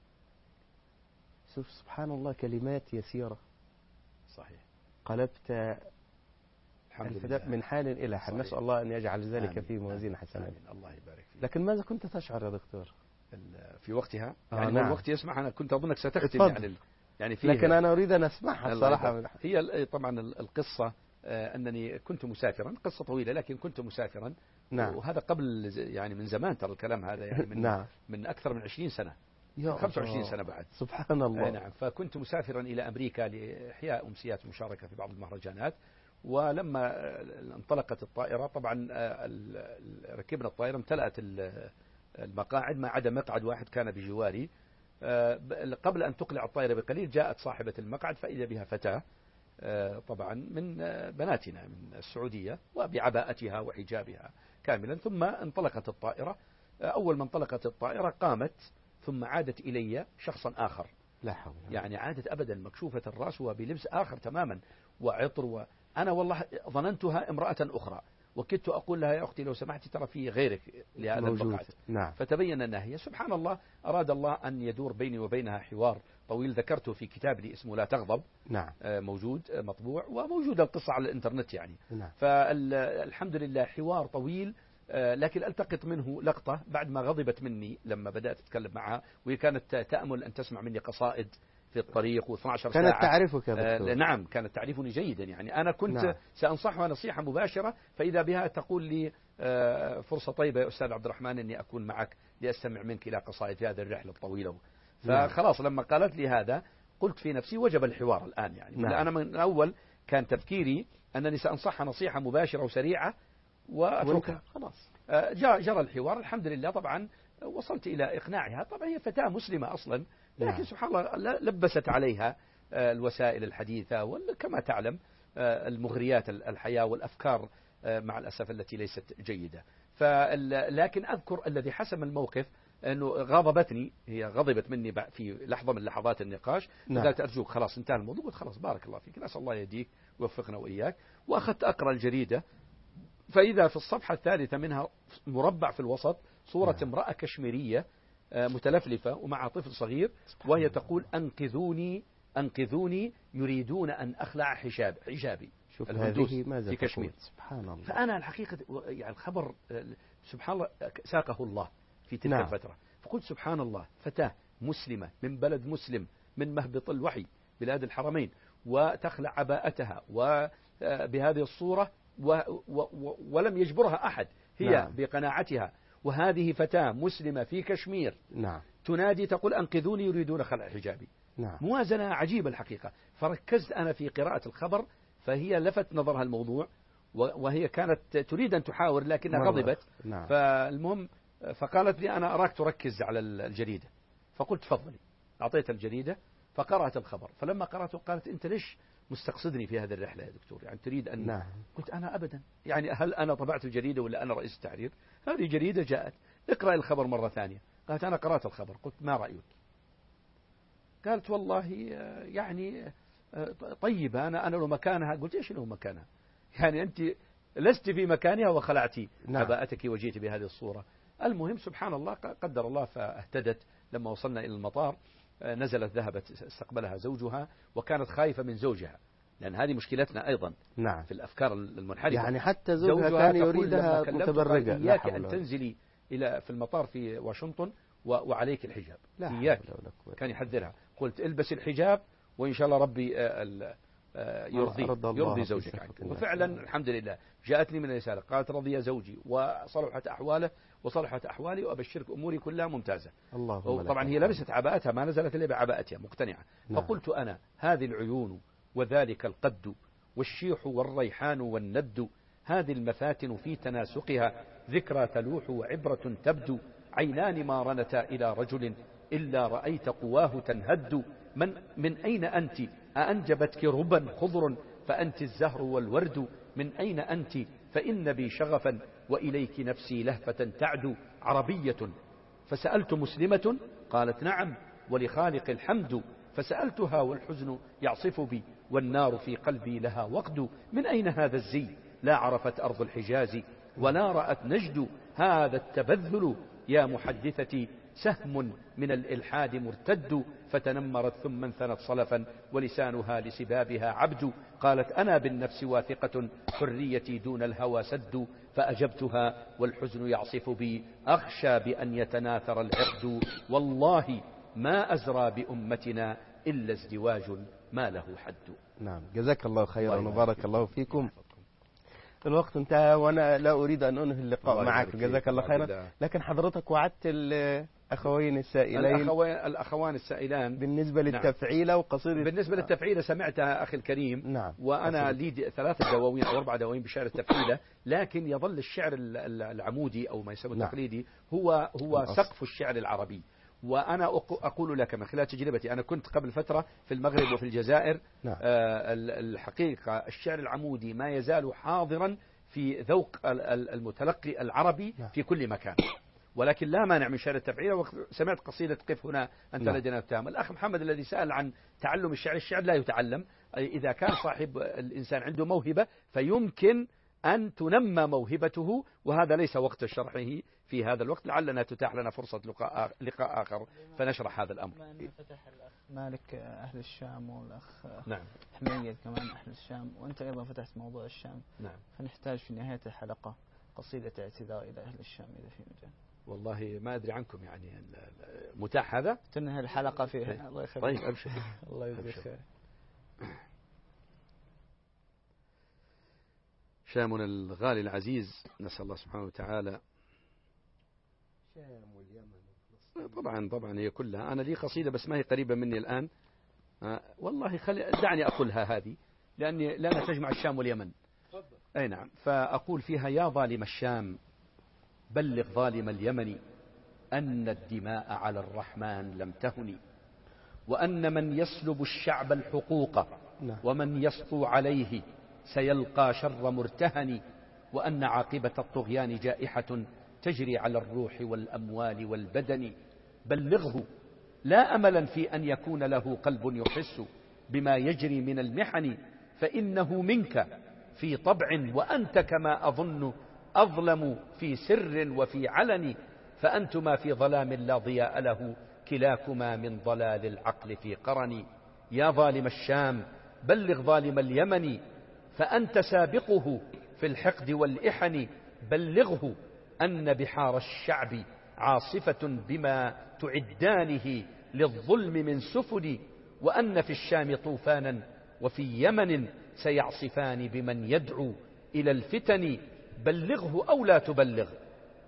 سبحان الله، كلمات يسيرة. صحيح. قلبت من حال إلى حال. نسأل الله أن يجعل ذلك في موازين حسنات. الله يبارك فيك. لكن ماذا كنت تشعر يا دكتور في وقتها؟ يعني نعم. الوقت يسمح، أنا كنت أظنك ستختم يعني فيها، لكن أنا أريد أن أسمعها الصراحة. هي طبعا القصة أنني كنت مسافرا، قصة طويلة لكن كنت مسافرا. نعم. وهذا قبل يعني من زمان، ترى الكلام هذا يعني من, نعم. من أكثر من 20 سنة، 25 سنة بعد. سبحان الله. نعم. فكنت مسافرا إلى أمريكا لإحياء أمسيات مشاركة في بعض المهرجانات، ولما انطلقت الطائرة طبعا ركبنا الطائرة، امتلأت المقاعد ما عدا مقعد واحد كان بجواري. قبل أن تقلع الطائرة بقليل جاءت صاحبة المقعد فإذا بها فتاة طبعا من بناتنا من السعودية، وبعباءتها وحجابها كاملا. ثم انطلقت الطائرة. أول ما انطلقت الطائرة قامت، ثم عادت إلي شخصا آخر. لا حول. يعني عادت أبدا مكشوفة الرأس وبلبس آخر تماما وعطر، أنا والله ظننتها امرأة أخرى، وكدت أقول لها يا أختي لو سمحتي ترى في غيرك لهذا المقعد. نعم. فتبين أنها هي. سبحان الله، أراد الله أن يدور بيني وبينها حوار طويل ذكرته في كتاب لي اسمه لا تغضب. نعم. موجود مطبوع، وموجود القصة على الإنترنت يعني. نعم. فالحمد لله حوار طويل، لكن ألتقط منه لقطة بعد ما غضبت مني لما بدأت أتكلم معها، وهي كانت تأمل أن تسمع مني قصائد في الطريق و12 ساعة. كانت تعرفك يا دكتور. نعم، كانت تعرفني جيدا. يعني أنا كنت سأنصحها نصيحة مباشرة، فإذا بها تقول لي فرصة طيبة يا أستاذ عبد الرحمن أني أكون معك لأستمع منك إلى قصائد في هذه الرحلة الطويلة. فخلاص لما قالت لي هذا قلت في نفسي وجب الحوار الآن. يعني أنا من أول كان تفكيري أنني سأنصحها نصيحة مباشرة وسريعة وأتركها. خلاص جرى الحوار الحمد لله. طبعا وصلت إلى إقناعها. طبعا هي فتاة مسلمة أصلا، لكن سبحان الله لبست عليها الوسائل الحديثة وكما تعلم المغريات الحياة والأفكار مع الأسف التي ليست جيدة. لكن أذكر الذي حسم الموقف أنه غضبتني، هي غضبت مني في لحظة من لحظات النقاش. قالت أرجوك خلاص انتهى الموضوع. قلت خلاص بارك الله فيك، نسأل الله يهديك ويوفقنا وإياك. وأخذت أقرأ الجريدة، فإذا في الصفحة الثالثة منها مربع في الوسط صورة امرأة كشميرية متلفلفة ومع طفل صغير، وهي تقول أنقذوني أنقذوني يريدون أن أخلع حجابي. شوف هذه ماذا في كشمير. سبحان الله. فأنا الحقيقة يعني الخبر سبحان الله ساقه الله في تلك الفترة. فقلت سبحان الله، فتاة مسلمة من بلد مسلم من مهبط الوحي بلاد الحرمين، وتخلع عباءتها وبهذه الصورة ولم يجبرها أحد، هي بقناعتها وهذه فتاة مسلمة في كشمير نعم. تنادي تقول أنقذوني يريدون خلع حجابي. نعم. موازنة عجيبة الحقيقة. فركزت أنا في قراءة الخبر، فهي لفت نظرها الموضوع، وهي كانت تريد أن تحاور لكنها غضبت. نعم. فالمهم فقالت لي أنا أراك تركز على الجريدة، فقلت تفضلي. أعطيت الجريدة فقرأت الخبر، فلما قرأته قالت أنت ليش مستقصدني في هذه الرحلة يا دكتور؟ يعني تريد أن نعم. قلت أنا أبدا، يعني هل أنا طبعت الجريدة ولا أنا رئيس التحرير؟ هذه جريدة جاءت، اقرأ الخبر مرة ثانية. قالت أنا قرأت الخبر. قلت ما رأيك؟ قالت والله يعني طيبة، أنا لو مكانها. قلت إيش له مكانها؟ يعني أنت لست في مكانها وخلعتي عباءتك وجيت بهذه الصورة. المهم سبحان الله قدر الله فاهتدت. لما وصلنا إلى المطار نزلت ذهبت استقبلها زوجها، وكانت خايفة من زوجها، لأن هذه مشكلتنا أيضا. نعم. في الأفكار المنحرفة. يعني حتى زوجها كان يريدها متبرجة. إياك أن تنزلي في المطار في واشنطن وعليك الحجاب، إياك. كان يحذرها. قلت البس الحجاب وإن شاء الله ربي يرضي زوجك عنك. وفعلا الحمد لله جاءتني من الرسالة قالت رضي زوجي وصلحت أحواله وصلحت أحوالي، وأبشرك أموري كلها ممتازة. طبعا هي لبست عباءتها، ما نزلت إلا بعباءتها مقتنعة. فقلت أنا هذه العيون وذلك القد والشيح والريحان والند، هذه المفاتن في تناسقها ذكرى تلوح وعبرة تبدو، عينان ما رنتا إلى رجل إلا رأيت قواه تنهد، من أين أنت؟ أأنجبتك ربا خضر فأنت الزهر والورد، من أين أنت؟ فإن بي شغفا وإليك نفسي لهفة تعدو، عربية فسألت مسلمة؟ قالت نعم ولخالق الحمد، فسألتها والحزن يعصف بي والنار في قلبي لها وقد، من أين هذا الزي؟ لا عرفت أرض الحجاز ولا رأت نجد، هذا التبذل يا محدثتي سهم من الإلحاد مرتد، فتنمرت ثم انثنت صلفا ولسانها لسبابها عبد، قالت أنا بالنفس واثقة حريتي دون الهوى سد، فأجبتها والحزن يعصف بي أخشى بأن يتناثر العقد، والله ما أزرى بأمتنا إلا ازدواج ما له حد. نعم. جزاك الله خيرا وبارك الله فيكم. الوقت انتهى وأنا لا أريد أن أنهي اللقاء معك. جزاك الله خيرا. لكن حضرتك وعدت الأخوين السائلين، الأخوان السائلان بالنسبة للتفعيلة وقصيدة. بالنسبة للتفعيلة سمعتها أخي الكريم. نعم. وأنا لي 3 دواوين أو 4 دواوين بشعر التفعيلة، لكن يظل الشعر العمودي أو ما يسمى التقليدي هو سقف الشعر العربي. وأنا أقول لك من خلال تجربتي، أنا كنت قبل فترة في المغرب وفي الجزائر. نعم. الحقيقة الشعر العمودي ما يزال حاضرا في ذوق المتلقي العربي في كل مكان، ولكن لا مانع من شعر التفعيلة. وسمعت قصيدة قف هنا أنت لدينا التام. الأخ محمد الذي سأل عن تعلم الشعر لا يتعلم. إذا كان صاحب الإنسان عنده موهبة فيمكن أن تنمى موهبته، وهذا ليس وقت شرحه في هذا الوقت، لعلنا تتاح لنا فرصة لقاء آخر فنشرح هذا الأمر. فتح الأخ مالك أهل الشام، والأخ نعم حميد كمان أهل الشام، وأنت أيضا فتحت موضوع الشام. نعم. فنحتاج في نهاية الحلقة قصيدة اعتذار إلى أهل الشام إذا في مجال. والله ما أدري عنكم، يعني متاح هذا؟ تنهي الحلقة فيها. الله يخليك. طيب أبشر. الله يجزيك خير. شامنا الغالي العزيز، نسأل الله سبحانه وتعالى. شام طبعا واليمن. طبعا هي كلها. أنا لي قصيدة بس ما هي قريبة مني الآن. والله دعني أقولها هذه، لأنها تجمع الشام واليمن. أي نعم. فأقول فيها يا ظالم الشام بلغ ظالم اليمن أن الدماء على الرحمن لم تهن، وأن من يسلب الشعب الحقوق ومن يسطو عليه سيلقى شر مرتهن، وأن عاقبة الطغيان جائحة تجري على الروح والأموال والبدن. بلغه لا أملا في أن يكون له قلب يحس بما يجري من المحن، فإنه منك في طبع وأنت كما أظن أظلم في سر وفي علن، فأنتما في ظلام لا ضياء له كلاكما من ضلال العقل في قرن. يا ظالم الشام بلغ ظالم اليمن فأنت سابقه في الحقد والإحن، بلغه أن بحار الشعب عاصفة بما تعدانه للظلم من سفن، وأن في الشام طوفانا وفي يمن سيعصفان بمن يدعو إلى الفتن. بلغه أو لا تبلغ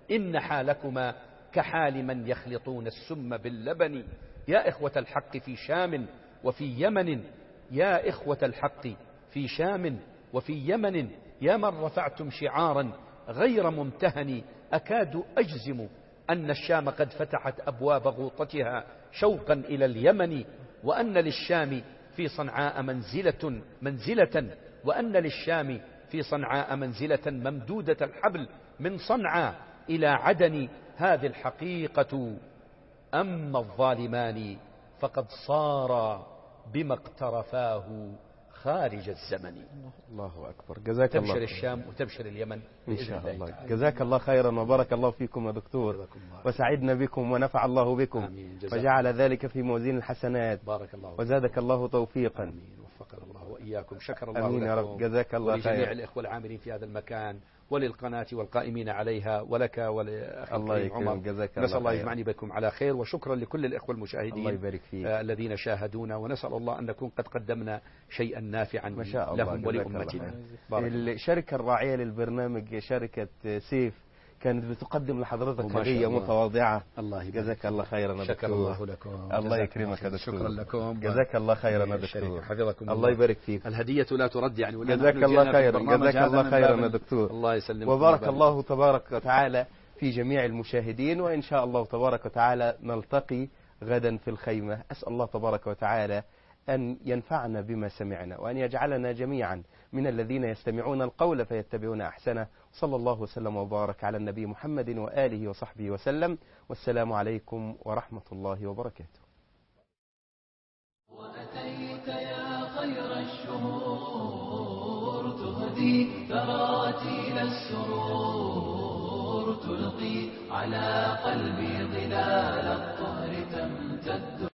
إن حالكما كحال من يخلطون السم باللبن. يا إخوة الحق في شام وفي يمن، يا إخوة الحق في شام وفي يمن، يا من رفعتم شعارا غير ممتهن، أكاد أجزم أن الشام قد فتحت أبواب غوطتها شوقا إلى اليمن، وأن للشام في صنعاء منزلة وأن للشام في صنعاء منزلة ممدودة الحبل من صنعاء إلى عدن. هذه الحقيقة. أما الظالمان فقد صار بما اقترفاه خارج الزمن. الله أكبر. جزاك الله. تبشر الشام وتبشر اليمن إن شاء الله. جزاك الله خيرا وبارك الله فيكم يا دكتور، وسعدنا بكم ونفع الله بكم وجعل ذلك في موازين الحسنات. بارك الله وزادك الله توفيقا. آمين. وفقنا الله وإياكم. شكر الله آمين يا رب. جزاك الله خيرا. ولجميع الإخوة العاملين في هذا المكان وللقناة والقائمين عليها ولك ولأخي الله عمر. جزاك نسأل الله يجمعني بكم على خير، وشكرا لكل الإخوة المشاهدين الله يبارك فيك الذين شاهدونا، ونسأل الله أن نكون قد قدمنا شيئا نافعا ما شاء الله لهم ولأمتنا. الشركة الراعية للبرنامج شركة سيف كانت بتقدم لحضرتك هدية متواضعة. الله جزاك الله خيرا. شكر الله لكم. الله يكرمك يا دكتور. شكرا لكم. جزاك الله خيرا يا دكتور. حفظكم الله يبارك فيك. الهدية لا ترد يعني. جزاك الله خيرا. جزاك الله خيرا يا دكتور. الله يسلمك. وبارك الله تبارك وتعالى في جميع المشاهدين، وإن شاء الله تبارك وتعالى نلتقي غدا في الخيمة. أسأل الله تبارك وتعالى أن ينفعنا بما سمعنا، وأن يجعلنا جميعا من الذين يستمعون القول فيتبعون أحسنه. صلى الله وسلم وبارك على النبي محمد وآله وصحبه وسلم، والسلام عليكم ورحمة الله وبركاته. وأتيت يا خير الشهور تهدي تراتيل السرور، تلقي على قلبي ظلال الطهر تمتد.